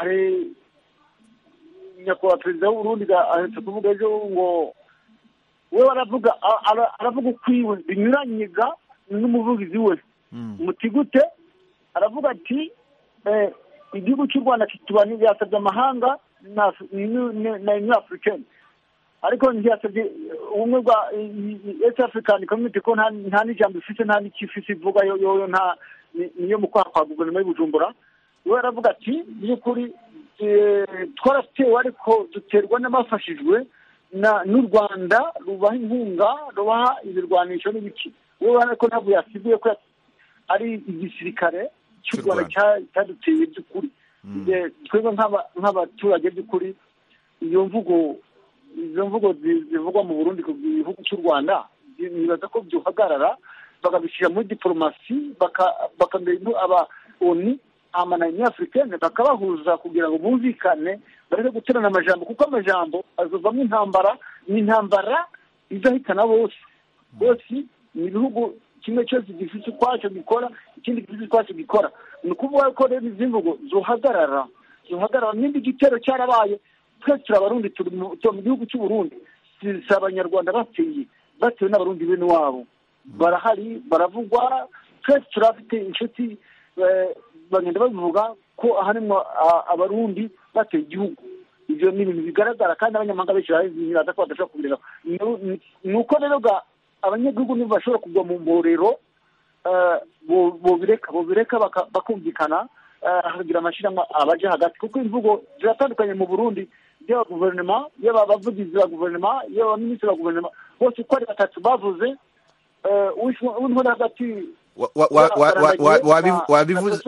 nyakubahwa perezida w'Uburundi aherutse kuvuga ejo ngo we aravuga ukwiwe binyuranyiga n'umuvugizi we. Mutigute aravuga ati igihugu cy'u Rwanda kitubanye yasabye amahanga na Union Africaine, ariko ntiyasabye ubumwe bwa East African Community ko nta n'ijambo ifite, nta n'ikifisi ivuga yo nta niyo mu kwa guverinoma y'Ubujumbura. We aravuga ati by'ukuri twaratewe ariko duterwa n'abafashijwe n'u Rwanda rubaha inkunga, rubaha ibirwanisho n'ibiki. We ariko ntabwo yasibuye ko ari igisirikare cy'u Rwanda cyaduteye by'ukuri. Twebwe nk'abaturage by'ukuri izo mvugo zivugwa mu Burundi ku gihugu cy'u Rwanda nibaza ko byuhagarara bakabishyira muri diplomasi, bakambera ONU Union Africaine bakabahuza kugira ngo bumvikane, bareke guterana amajambo, kuko amajambo azovamo intambara. Ni intambara izahitana bose. Ni ibihugu kimwe cyose gifite ukwacyo gikora, ikindi gifite ukwacyo gikora. Ni ukuvuga ko rero izi mvugo zuhagarara. N'indi igitero cyarabaye, twese turabarundi, turi mu gihugu cy'u Burundi. Si abanyarwanda batewe n'abarundi bene wabo, barahari, baravugwa. Twese turafite inshuti bagenda babivuga ko harimo abarundi bateye igihugu. Ibyo ni ibintu bigaragara kandi abanyamahanga benshi baza ko badashobora kubireba. Ni uko rero abanyagihugu nibo bashobora kugwa mu mborero, bobireka bakumvikana, hakagira amashyirahamwe abaje hagati, kuko imvugo ziratandukanye mu Burundi. Yaba guverinoma, yaba abavugizi ba guverinoma, yaba abaminisitiri ba guverinoma, bose uko ari batatu bavuze uw'intore hagati wabivuze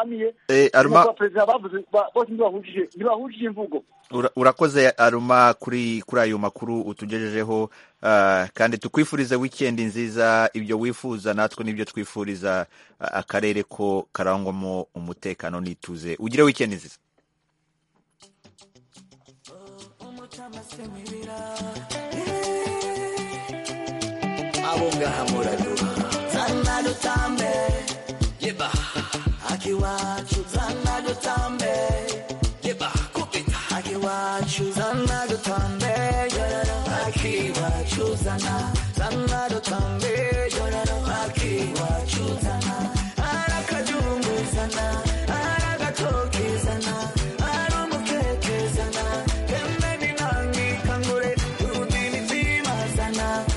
ntibahujije imvugo. Urakoze Aruma kuri ayo makuru utugejejeho, kandi tukwifuriza weekend nziza. Ibyo wifuza natwe nibyo twifuriza akarere ko karangwamo umutekano n'ituze. Ugire weekend nziza. Abonga hamuraduha zana dutambe yeba akiwacu zana dutambe yeba kupita akiwacu zana dutambe yororo akiwacu zana dutambe yororo akiwacu zana arakajungu zana arakatoki zana arumukeke zana kemeni nangi kangure urudini zima zana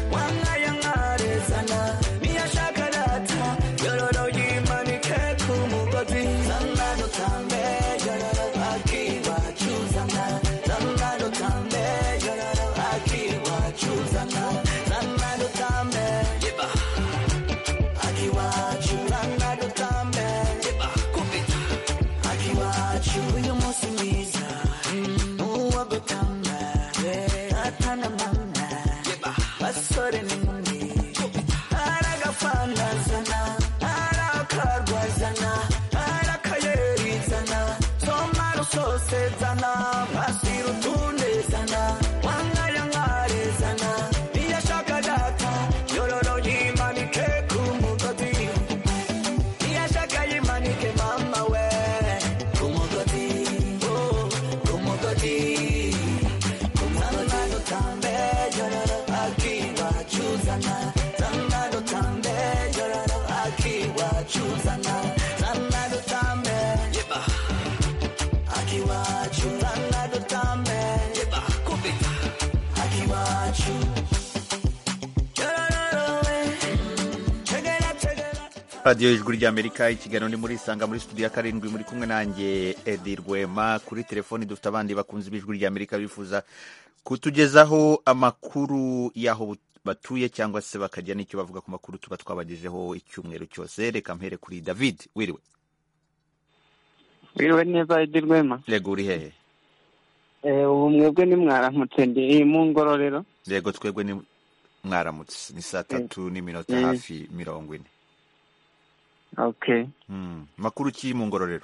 radiyo ijwi ry'Amerika, ikiganiro ni muri Isanga muri studio ya karindwi, muri kumwe nanjye Edi Rwema. Kuri telefoni dufite abandi bakunzi b'ijwi ry'Amerika bifuza kutugezaho amakuru y'aho batuye cyangwa se bakajya n'icyo bavuga ku makuru tuba twabagejeho icyumweru cyose. Reka mpere kuri David. Wiriwe? Wiriwe neza Edi Rwema. Yego uri hehe? Ubu mwebwe ni mwaramutse ndi mu Ngororero. Yego twebwe ni mwaramutse ni 3:00 hafi 40. Okay. Makuru ki mu Ngororero?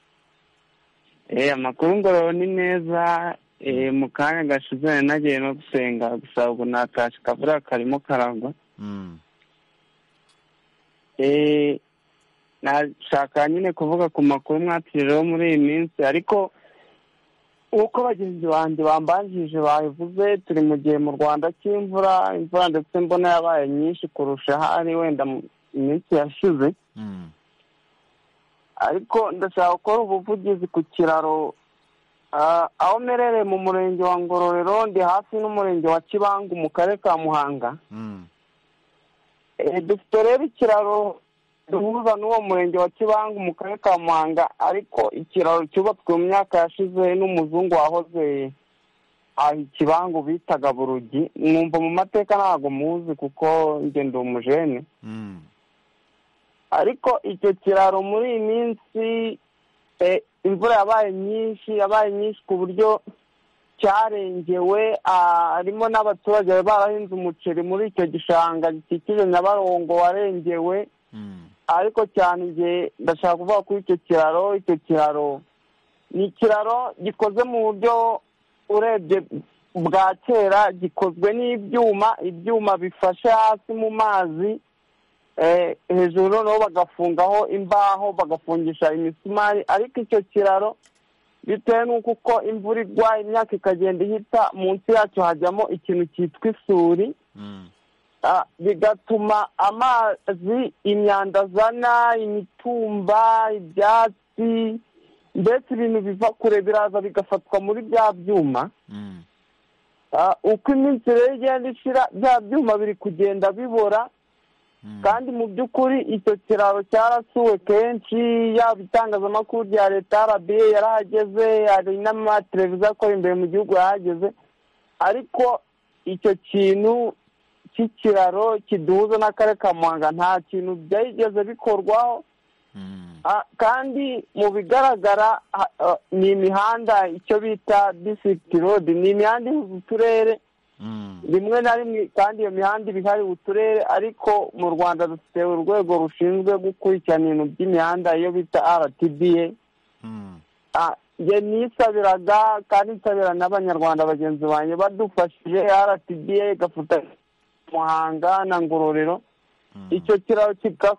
Amakuru Ngororero ni neza. Mu kanya gashize nagiye no gusenga gusa ubu natashe kavura karimo karagwa. Nashaka nyine kuvuga ku makuru mwatirireho muri iyi minsi, ariko uko bagenzi banjye bambanjije babivuze, turi mu gihe mu Rwanda cy'imvura, imvura ndetse mbona yabaye nyinshi kurusha ahari wenda mu minsi yashize. Ariko ndashaka gukora ubuvugizi ku kiraro aho merereye mu murenge wa Ngororero, ndi hafi n'umurenge wa Kibangu mu karere ka Muhanga. Dufite rero ikiraro duhuza n'uwo murenge wa Kibangu mu karere ka Muhanga, ariko ikiraro cyubatswe mu myaka yashize n'umuzungu wahoze Kibangu bitaga Burugi. Mwumva mu mateka ntabwo muzi kuko njye ndi umujene. Ariko icyo kiraro muri iyi minsi imvura yabaye nyinshi ku buryo cyarengewe, harimo n'abaturage barahinze umuceri muri icyo gishanga gikikije Nyabarongo warengewe. Ariko cyane nge ndashaka kuvuga kuri icyo kiraro ni ikiraro gikoze mu buryo urebye bwa kera, gikozwe ibyuma bifashe hasi mu mazi, hejuru noneho bagafungaho imbaho bagafungisha imisumari. Ariko icyo kiraro bitewe n'uko uko imvura igwa imyaka ikagenda ihita, munsi yacyo hajyamo ikintu cyitwa isuri, bigatuma amazi, imyanda azana, imitumba, ibyatsi, ndetse ibintu biva kure biraza bigafatwa muri bya byuma. Uko iminsi rero igenda ishira, bya byuma biri kugenda bibora. Kandi mu by'ukuri icyo kiraro cyarasuwe kenshi, yaba itangazamakuru rya leta RBA yarahageze, hari n'amateleviziyo akora imbere mu gihugu yahageze. Ariko icyo kintu cy'ikiraro kiduhuza n'akarere ka Muhanga nta kintu byigeze bikorwaho. Kandi mu bigaragara ni imihanda, icyo bita district road, ni imihanda ihuza uturere rimwe na rimwe, kandi iyo mihanda iba ihari uturere. Ariko mu Rwanda dufite urwego rushinzwe gukurikirana ibintu by'imihanda, iyo bita RTBA. Njye nisabiraga kandi nsabira n'abanyarwanda bagenzi banjye badufashije, RTBA igafata Muhanga na Ngororero, icyo kiraro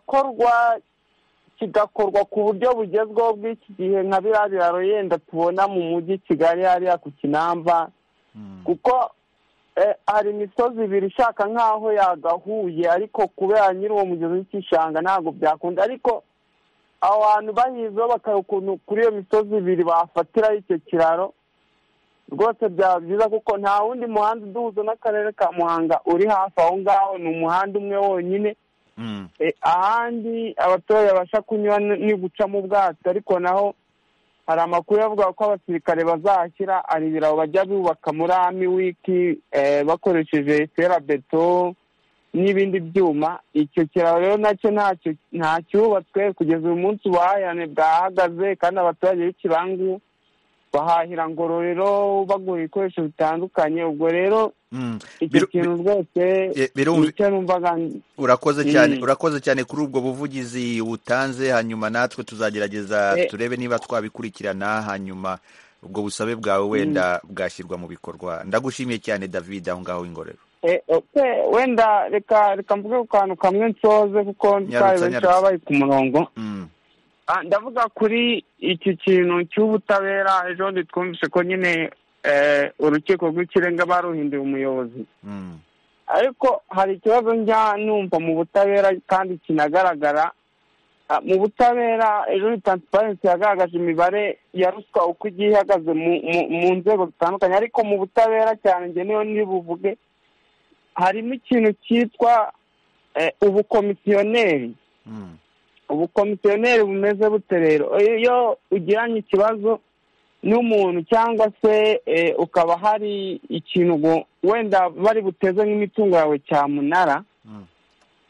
kigakorwa ku buryo bugezweho bw'iki gihe, nka biriya biraro yenda tubona mu mujyi Kigali hariya ku Kinamba. Kuko hari imisozi ibiri ishaka nk'aho yagahuye, ariko kubera nyiri uwo mugezi w'igishanga ntabwo byakunda. Ariko abo bantu bahizeho bakareba ukuntu kuri iyo misozi ibiri bafatiraho icyo kiraro, rwose byaba byiza, kuko nta wundi muhanda uduhuza n'akarere ka Muhanga uri hafi aho ngaho, ni umuhanda umwe wonyine. Ahandi abaturage babasha kunyura ni guca mu bwato. Ariko naho hari amakuru yavuga ko abasirikare bazahashyira ari ibiraro bajya bubaka muri Army Week bakoresheje ferabeto n'ibindi byuma. Icyo kiraro rero nacyo nta cyubatswe kugeza uyu munsi. Ubuhahirane bwahagaze, kandi abaturage b'Ikibangu bahahira Ngororero bagura ibikoresho bitandukanye. Ubwo rero icyo kintu rwose nicyo numvaga. Urakoze cyane kuri ubwo buvugizi butanze. Hanyuma natwe tuzagerageza turebe niba twabikurikirana, hanyuma ubwo busabe bwawe wenda bwashyirwa mu bikorwa. Ndagushimiye cyane David aho ngaho Ingororero. Wenda reka mvuge ku kantu kamwe nsoze, kuko benshi baba bari ku murongo. Ndavuga kuri iki kintu cy'ubutabera. Ejo twumvise ko nyine urukiko rw'ikirenga baruhinduye umuyobozi. Ariko hari ikibazo njya numva mu butabera kandi kinagaragara. Mu butabera ejo Transparency yagaragaje imibare ya ruswa uko igiye ihagaze mu nzego zitandukanye. Ariko mu butabera cyane njye niyo nibuvuge, harimo ikintu cyitwa ubukomisiyoneri. Ubukomisiyoneri bumeze bute rero? Iyo ugiranye ikibazo n'umuntu cyangwa se ukaba hari ikintu wenda bari buteze nk'imitungo yawe cyamunara,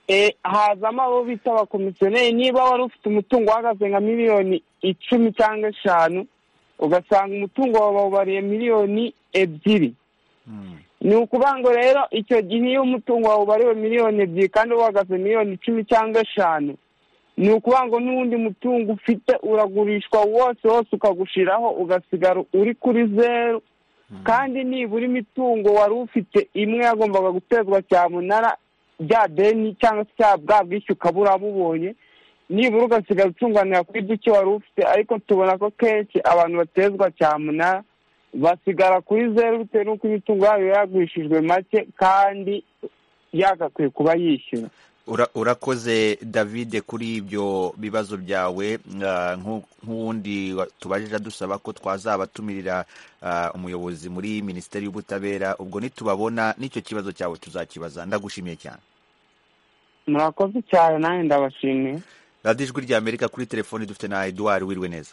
hazamo abo bita abakomisiyoneri. Niba wari ufite umutungo uhagaze nka miliyoni 10 cyangwa 5, ugasanga umutungo wawe bawubariye miliyoni 2, ni ukuvuga ngo rero icyo gihe iyo umutungo wawe ubariwe miliyoni 2 kandi uhagaze miliyoni 10 cyangwa 5, ni ukuvuga ngo n'uwundi mutungo ufite uragurishwa wose ukagushiraho, ugasigara uri kuri 0. kandi nibura imitungo wari ufite imwe yagombaga gutezwa cyamunara bya deni cyangwa se bwa bwishyu ukaba urabubonye, nibura ugasigara utunganira kuri duke wari ufite. ariko tubona ko kenshi abantu batezwa cyamunara basigara kuri 0 bitewe n'uko imitungo yabo yagurishijwe make kandi yagakwiye kuba yishyura. Urakoze David kuri ibyo bibazo byawe. Nk'uwundi tubajije dusaba ko twazabatumirira umuyobozi muri Minisiteri y'Ubutabera, ubwo nitubabona n'icyo kibazo cyawe tuzakibaza. Ndagushimiye cyane. Murakoze cyane, nanjye ndabashimiye. Radio Ijwi ry'Amerika, kuri telefoni dufite na Edouard. Wiriwe neza?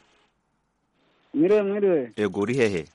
Mwiriwe. Yego, uri hehe?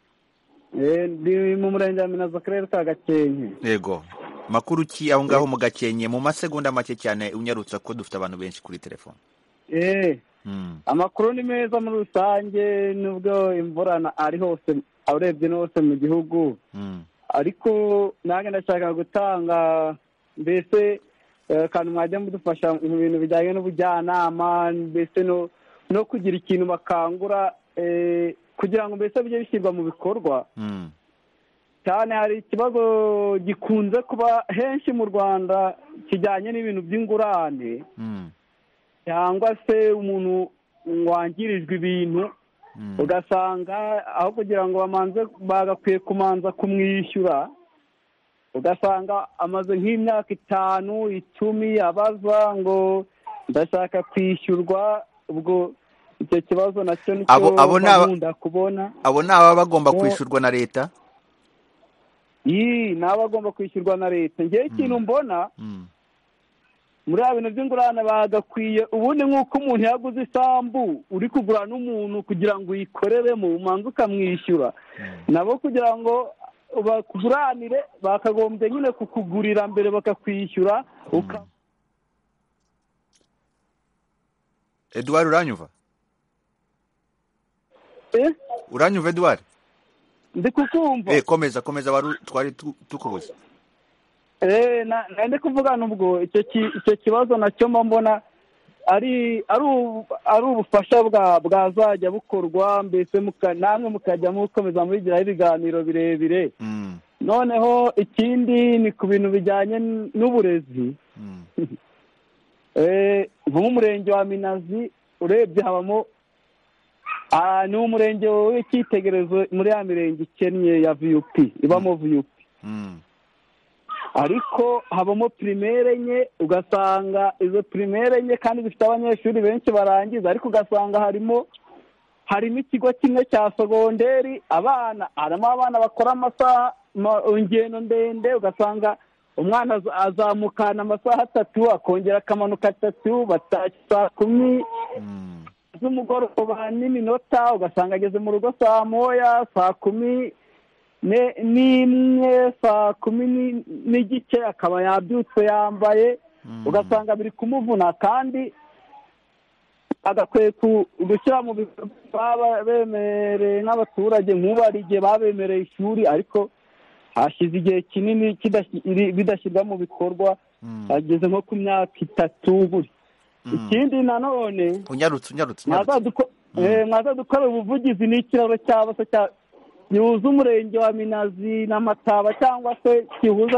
Ndi mu murenge wa Minazi, akarere ka Gakenke. Yego, makuru ki aho ngaho mu Gakenke? Mu masegonda make cyane unyarutsa ko dufite abantu benshi kuri telefone. Amakuru ni meza muri rusange, nubwo imvura ari hose, urebye hose mu gihugu. ariko nange ndashaka gutanga mbese kandi mwajya mudufasha mu bintu bijyanye n'ubujyanama, mbese no kugira ikintu bakangura kugira ngo mbese bijye bishyirwa mu bikorwa. cyane hari ikibazo gikunze kuba henshi mu Rwanda kijyanye n'ibintu by'ingurane, cyangwa se umuntu wangirijwe ibintu ugasanga aho kugira ngo bagakwiye kumanza kumwishyura, ugasanga amaze nk'imyaka 5, 10 abaza ngo ndashaka kwishyurwa. Ubwo icyo kibazo nacyo nicyo bakunda kubona. Abo ni ababa bagomba kwishyurwa na leta? ni abagomba kwishyurwa na leta. Ngewe ikintu mbona muri aba bintu by'ingurane bagakwiye, ubundi nk'uko umuntu yaguze isambu uri kugura n'umuntu kugira ngo uyikoreremo umanza ukamwishyura, nabo kugira ngo bakuguranire bakagombye nyine kukugurira mbere bakakwishyura. Edouard, uranyumva? Uranyumva Edouard? Ndi kukumva. Komeza twari tukubuze. Ndi kuvugana ubwo icyo kibazo nacyo mbona ari ubufasha bwazajya bukorwa, mbese namwe mukajya mukomeza mubigiraho ibiganiro birebire. Noneho ikindi ni ku bintu bijyanye n'uburezi. Nk'umurenge wa Minazi urebye habamo ni umurenge w'icyitegererezo muri ya mirenge ikennye ya VUP, ibamo VUP. Ariko habamo primaire enye, ugasanga izo primaire enye kandi zifite abanyeshuri benshi barangiza, ariko ugasanga harimo ikigo kimwe cya segonderi, harimo abana bakora amasaha ingendo ndende, ugasanga umwana azamukana amasaha 3 akongera akamanuka 3, batashye saa 10 z'umugoroba n'iminota, ugasanga ageze mu rugo saa 1, saa 10 n'imwe, saa 10 n'igice akaba yabyutse yambaye, ugasanga biri kumuvuna. kandi agakwiye gushyira mu bikorwa bemereye nk'abaturage, nk'ubari igihe babemereye ishuri ariko hashize igihe kinini bidashyirwa mu bikorwa, ageze nko ku myaka 3 buri. Ikindi nanone unyarutse mwaza dukora ubuvugizi n'ikiraro cyabase gihuza umurenge wa Minazi na Mataba, cyangwa se kihuza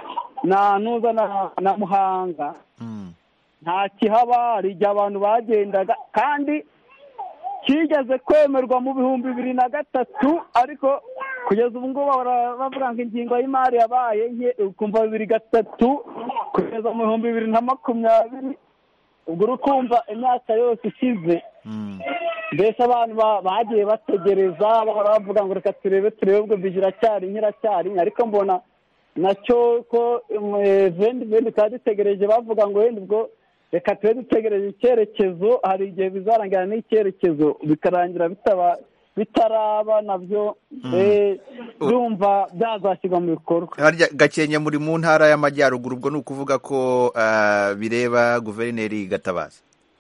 na Muhanga. nta kihaba. hari igihe abantu bagendaga kandi kigeze kwemerwa mu 2003, ariko kugeza ubu ngubu bavuga ngo ingingo y'imari yabaye nke, ukumva 2003 kugeza mu 2020. ubwo urukumva imyaka yose ishize, mbese abantu bagiye bategereza bahora bavuga ngo reka turebe ubwo bijiracyari nkiracyari. ariko mbona nacyo ko vendi kandi dutegereje, bavuga ngo wenda ubwo reka tube dutegereje icyerekezo, hari igihe bizarangira n'icyerekezo bikarangira bitaba bitaraba nabyo urumva byazashyirwa mu bikorwa. harya Gakenke muri mu ntara y'Amajyaruguru, ubwo ni ukuvuga ko bireba Guverineri Gatabazi.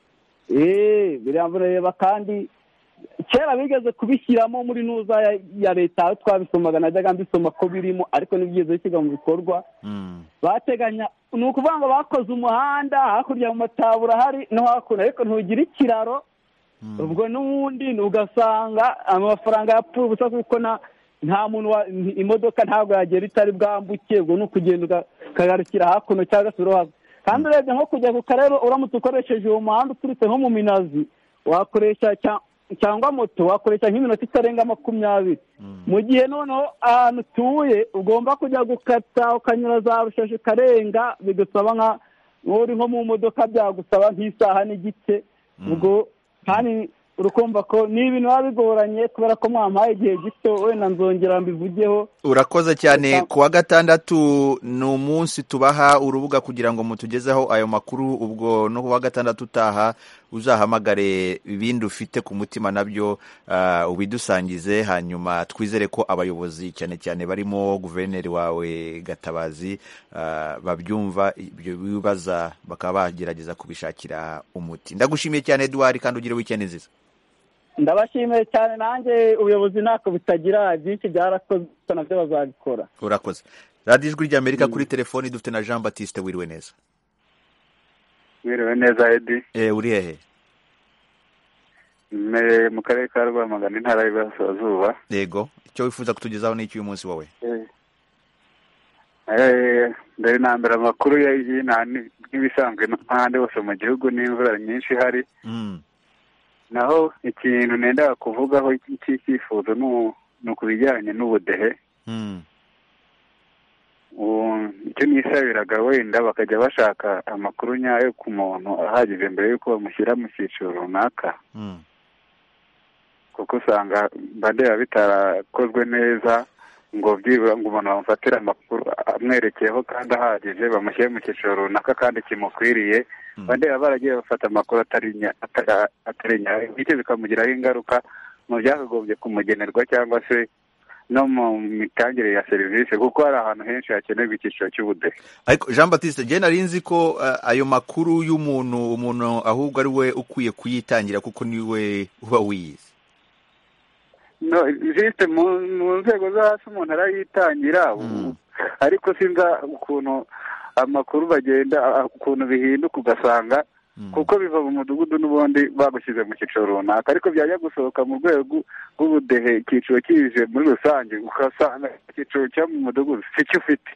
bireba kandi kera bigeze kubishyiramo muri nuza ya leta aho twabisomaga, najyaga mbisoma ko birimo, ariko ntibigeze bishyirwa mu bikorwa. Bateganya ni ukuvuga ngo bakoze umuhanda hakurya mu matabura hari no hakuno, ariko ntugira ikiraro. Ubwo n'ubundi ugasanga amafaranga yapfuye ubusa kuko nta muntu imodoka ntabwo yagera itari bwambuke, ubwo ni ukugenda ukagarukira hakuno cyangwa se uruhago. Kandi urebye nko kujya ku karere uramutse ukoresheje uwo muhanda uturutse nko mu Minazi, wakoresha cyangwa moto wakoresha nk'iminota itarenga 20. Mu gihe noneho ahantu utuye ugomba kujya gukata ukanyura za Rusheshe ukarenga, bigusaba uri nko mu modoka byagusaba nk'isaha n'igice. Ubwo kandi urukumva ko ni ibintu biba bigoranye kubera ko mwampaye igihe gito, wenda nzongera mbivugeho. Urakoze cyane. Kuwa gatandatu ni umunsi tubaha urubuga kugira ngo mutugezeho ayo makuru, ubwo no kuwa gatandatu utaha uzahamagare ibindi ufite ku mutima nabyo ubidusangize, hanyuma twizere ko abayobozi cyane cyane barimo Guverineri wawe Gatabazi babyumva ibyo bibaza, bakaba bagerageza kubishakira umuti. Ndagushimiye cyane Edouard, kandi ugire weekend nziza. Ndabashimiye cyane, nanjye ubuyobozi ntako bitagira, byinshi byarakoze nabyo bazabikora. Urakoze. Radio Ijwi ry'Amerika kuri telefoni dufite na Jean Baptiste. Wiriwe neza. Wiriwe neza Edi. Uri hehe? Mu karere ka Rwamagana, intara y'Iburasirazuba. Yego, icyo wifuza kutugezaho n'iki uyu munsi wowe? Mbere na mbere amakuru nk'ibisanzwe n'ahandi hose mu gihugu n'imvura nyinshi ihari. Naho ikintu nendaga kuvugaho cy'icyifuzo ni ku bijyanye n'ubudehe. Icyo nisabiraga wenda bakajya bashaka amakuru nyayo ku muntu ahagije mbere y'uko bamushyira mu cyiciro runaka, kuko usanga bandera bitarakozwe neza ngo byibura ngo umuntu bamufatire amakuru amwerekeyeho kandi ahagije, bamushyire mu cyiciro runaka kandi kimukwiriye. Bandera baragiye bafata amakuru atari nyayo, bityo bikamugiraho ingaruka mu byakagombye kumugenerwa cyangwa se no mu mitangire ya serivisi, kuko hari ahantu henshi hakenerwa icyiciro cy'ubudehe. Ariko Jean Baptiste, je nari nzi ko ayo makuru y'umuntu ahubwo ari we ukwiye kuyitangira kuko niwe uba wiyizi. No, juste mu nzego zo hasi umuntu arayitangira, ariko sinza ukuntu amakuru bagenda ukuntu bihinduka, ugasanga kuko biva mu mudugudu n'ubundi bagushyize mu cyiciro runaka, ariko byajya gusohoka mu rwego rw'ubudehe icyiciro kije muri rusange, ugasanga icyiciro cyo mu mudugudu si cyo ufite.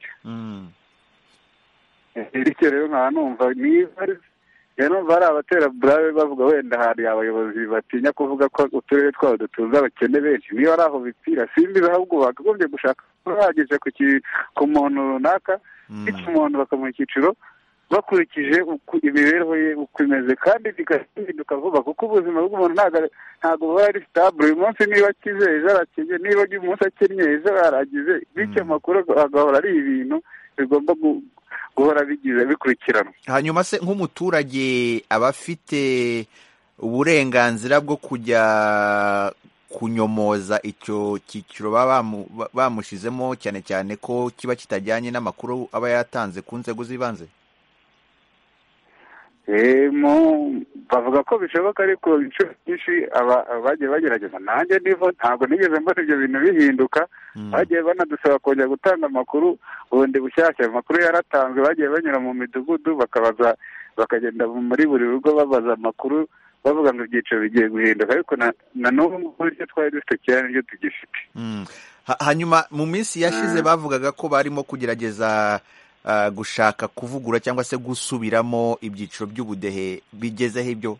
Bityo rero nkaba numva niba ari abatera burave bavuga wenda hari abayobozi batinya kuvuga ko uturere twabo dutuze abakene benshi, niba ari aho bipfira simbi, ahubwo bakagombye gushaka bahagije ku muntu runaka, bityo umuntu bakamuha icyiciro bakurikije imibereho ye uko imeze, kandi bigahinduka vuba, kuko ubuzima bw'umuntu ntabwo buba ari stable. Uyu munsi niba akize ejo arakenye, niba uyu munsi akennye ejo aragize, bityo amakuru agahora ari ibintu bigomba guhora bikurikirana. Hanyuma se nk'umuturage aba afite uburenganzira bwo kujya kunyomoza icyo cyiciro baba bamushizemo, cyane cyane ko kiba kitajyanye n'amakuru aba yatanze ku nzego z'ibanze? Bavuga ko bishoboka, ariko inshuro nyinshi bagiye bagerageza. Nanjye ntabwo nigeze mbona ibyo bintu bihinduka. Bagiye banadusaba kongera gutanga amakuru bundi bushyashya. Amakuru yaratanzwe, bagiye banyura mu midugudu bakagenda muri buri rugo babaza amakuru, bavuga ngo ibyiciro bigiye guhinduka, ariko na n'ubu buryo twari dufite kera nibyo tugifite. Hanyuma mu minsi yashize bavugaga ko barimo kugerageza gushaka kuvugura cyangwa se gusubiramo ibyiciro by'ubudehe. Bigezeho ibyo?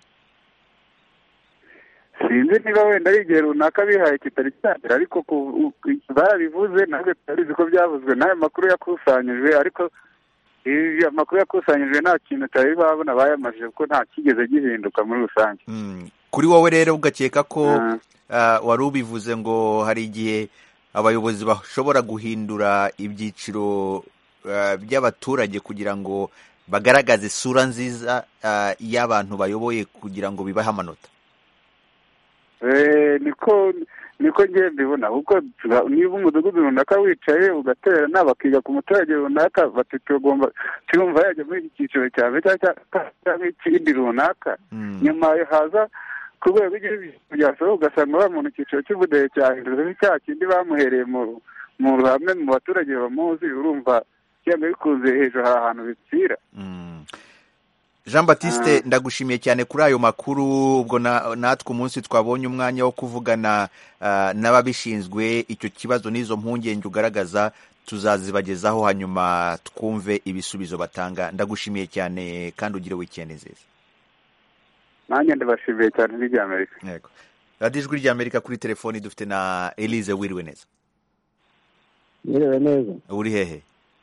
Sinzi niba wenda ari igihe runaka bihaye kitari cyagera, ariko barabivuze, ntabwo tutabizi ko byavuzwe. n'ayo makuru yakusanyijwe, ariko amakuru yakusanyijwe nta kintu tutari babona bayamajije, kuko nta kigeze gihinduka muri rusange. Kuri wowe rero ugakeka ko wari ubivuze ngo hari igihe abayobozi bashobora guhindura ibyiciro by'abaturage kugira ngo bagaragaze isura nziza y'abantu bayoboye kugira ngo bibahe amanota? niko ngiye mbibona kuko niba umudugudu runaka wicaye ugaterana bakiga ku muturage runaka bati tugomba yajya muri iki cyiciro cya mbere cyangwa ikindi runaka nyuma haza ku rwego rw'igihugu byasaba ugasanga ba muntu icyiciro cy'ubudehe cyahindutse cya kindi bamuhereye mu ruhame mu baturage bamuzi urumva cyangwa bikunze hejuru hari ahantu bipfira. Jean Baptiste ndagushimiye cyane kuri ayo makuru. Ubwo natwe umunsi twabonye umwanya wo kuvugana n'ababishinzwe icyo kibazo n'izo mpungenge ugaragaza tuzazibagezaho hanyuma twumve ibisubizo batanga. Ndagushimiye cyane kandi ugire weekend nziza. Nanjye ndabashimiye cyane n'ijya Amerika. Yego. Radio Ijwi ry'Amerika kuri telefoni dufite na Elise wiriwe neza. Wiriwe neza. Uri hehe?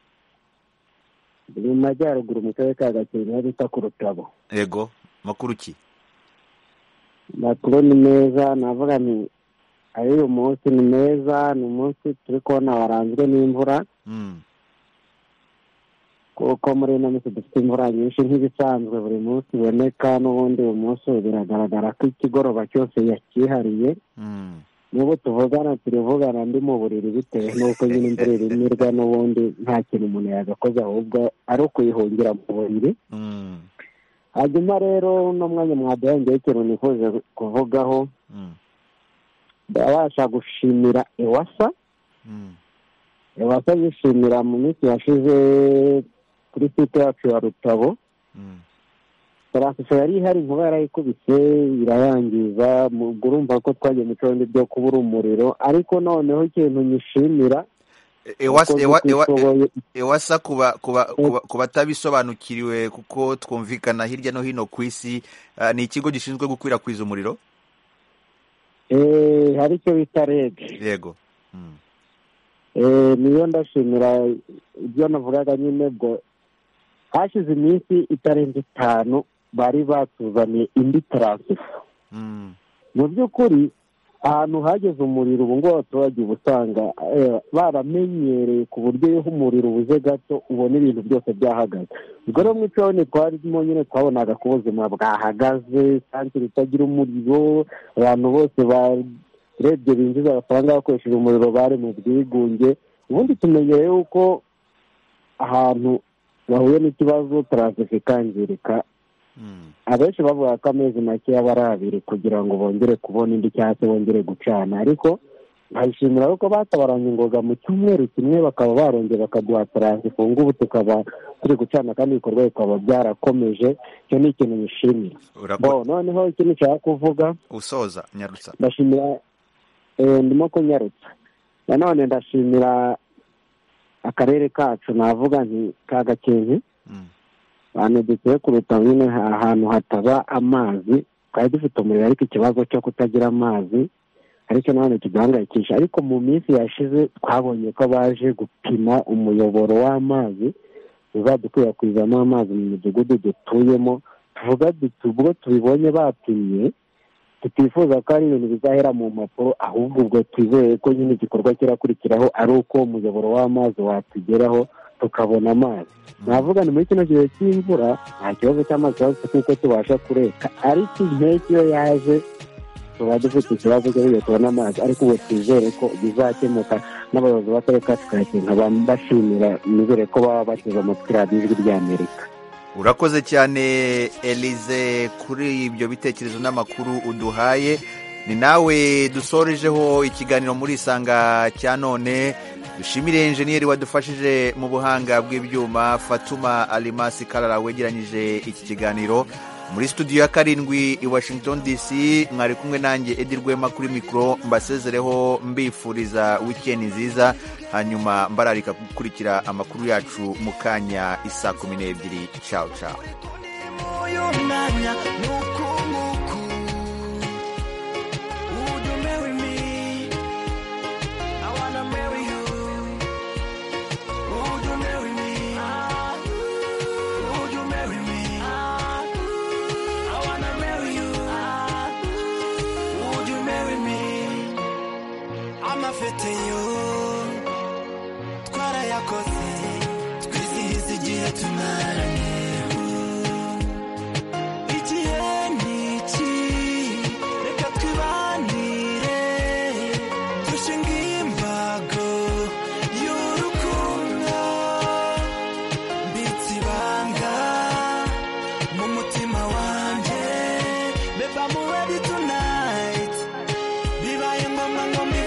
Mu majyaruguru mu karere ka Gakenke bita ku Rutabo. Yego, makuru ki? Makuru ni meza, navuga ni uyu munsi ni meza, ni umunsi turi kubona waranzwe n'imvura. Kuko muri ino minsi dufite imvura nyinshi nk'ibisanzwe buri munsi iboneka, n'ubundi uyu munsi biragaragara ko ikigoroba cyose yakihariye. N'ubu tuvugana ndi mu buriri bitewe n'uko nyine imvura imirwa, n'ubundi nta kintu umuntu yagakoze ahubwo ari ukuyihungira mu buriri. Hanyuma rero uno mwanya mwaduhengeye ikintu nifuje kuvugaho, ndabasha gushimira EWASA. EWASA yishimira mu minsi yashize kuri site yacu ya Rutabo. Taransifo yari ihari inkuba yarayikubise irayangiza, urumva ko twagiye mu cyondo byo kubura umuriro, ariko noneho ikintu nyishimira EWASA kuba atabisobanukiriwe kuko twumvikana hirya no hino ku isi, ni ikigo gishinzwe gukwirakwiza umuriro. Hari icyo bita REG. Yego. Niyo ndashimira ibyo navugaga nyine, bwo hashize iminsi itarenze 5 bari batuzaniye indi taransifo. Mu by'ukuri ahantu hageze umuriro ubu ngubu abaturage ubusanga baramenyereye ku buryo iyo umuriro ubuze gato ubona ibintu byose byahagaze. Ubwo rero mu cyone twarimo nyine twabonaga ko ubuzima bwahagaze, santere itagira umuriro, abantu bose barebye binjiza amafaranga bakoresheje umuriro bari mu bwigunge. Ubundi tumenyereye yuko ahantu bahuye n'ikibazo taransifo ikangirika, abenshi bavuga ko amezi make yaba ari 2 kugira ngo bongere kubona indi cyangwa se bongere gucana, ariko bayishimira ko batabaranye ingoga mu cyumweru kimwe bakaba barongeye bakaduha taransifo. Ngubu tukaba turi gucana kandi ibikorwa bikaba byarakomeje. Icyo ni ikintu nishimira. Noneho ikintu nshaka kuvuga usoza nyarutsa, ndashimira ndimo kunyarutsa. Nanone ndashimira akarere kacu, navuga nti ka Gakenke. Abantu dukwiye kuruta nyine ahantu hataba amazi, twari dufite umuriro ariko ikibazo cyo kutagira amazi aricyo nanone kidahangayikisha. Ariko mu minsi yashize twabonye ko baje gupima umuyoboro w'amazi uzadukwirakwizamo amazi mu midugudu dutuyemo. Tuvuga ubwo tubibonye bapimye, tutifuza ko ari ibintu bizahera mu mpapuro, ahubwo ubwo twizeye ko nyine igikorwa kirakurikiraho ari uko umuyoboro w'amazi watugeraho tukabona amazi. Navuga ni muri kino gihe cy'imvura nta kibazo cy'amazi cyose kuko tubasha kureka, ariko impeshyi iyo yaje tuba dufite ikibazo cyo tubona amazi, ariko ubu twizere ko bizakemuka. N'abayobozi b'akarere kacu ka Gakenke nkaba mbashimira, nizere ko baba bateze amatwi Radio Ijwi ry'Amerika. Urakoze cyane Elise kuri ibyo bitekerezo n'amakuru uduhaye. Ni nawe dusorejeho ikiganiro muri Isanga cya none. Dushimire enjeniyeri wadufashije mu buhanga bw'ibyuma, Fatuma Alimasi Karara wegeranyije iki kiganiro. Muri studio ya 7 i Washington DC mwari kumwe nanjye Edi Rwema kuri mikro. Mbasezereho mbifuriza weekend nziza, hanyuma mbararika gukurikira amakuru yacu mu kanya isa 12. Ciao ciao. Twarayakoze twizihiza igihe tumaranye, igihe ni iki, reka twibane ayo mama ngo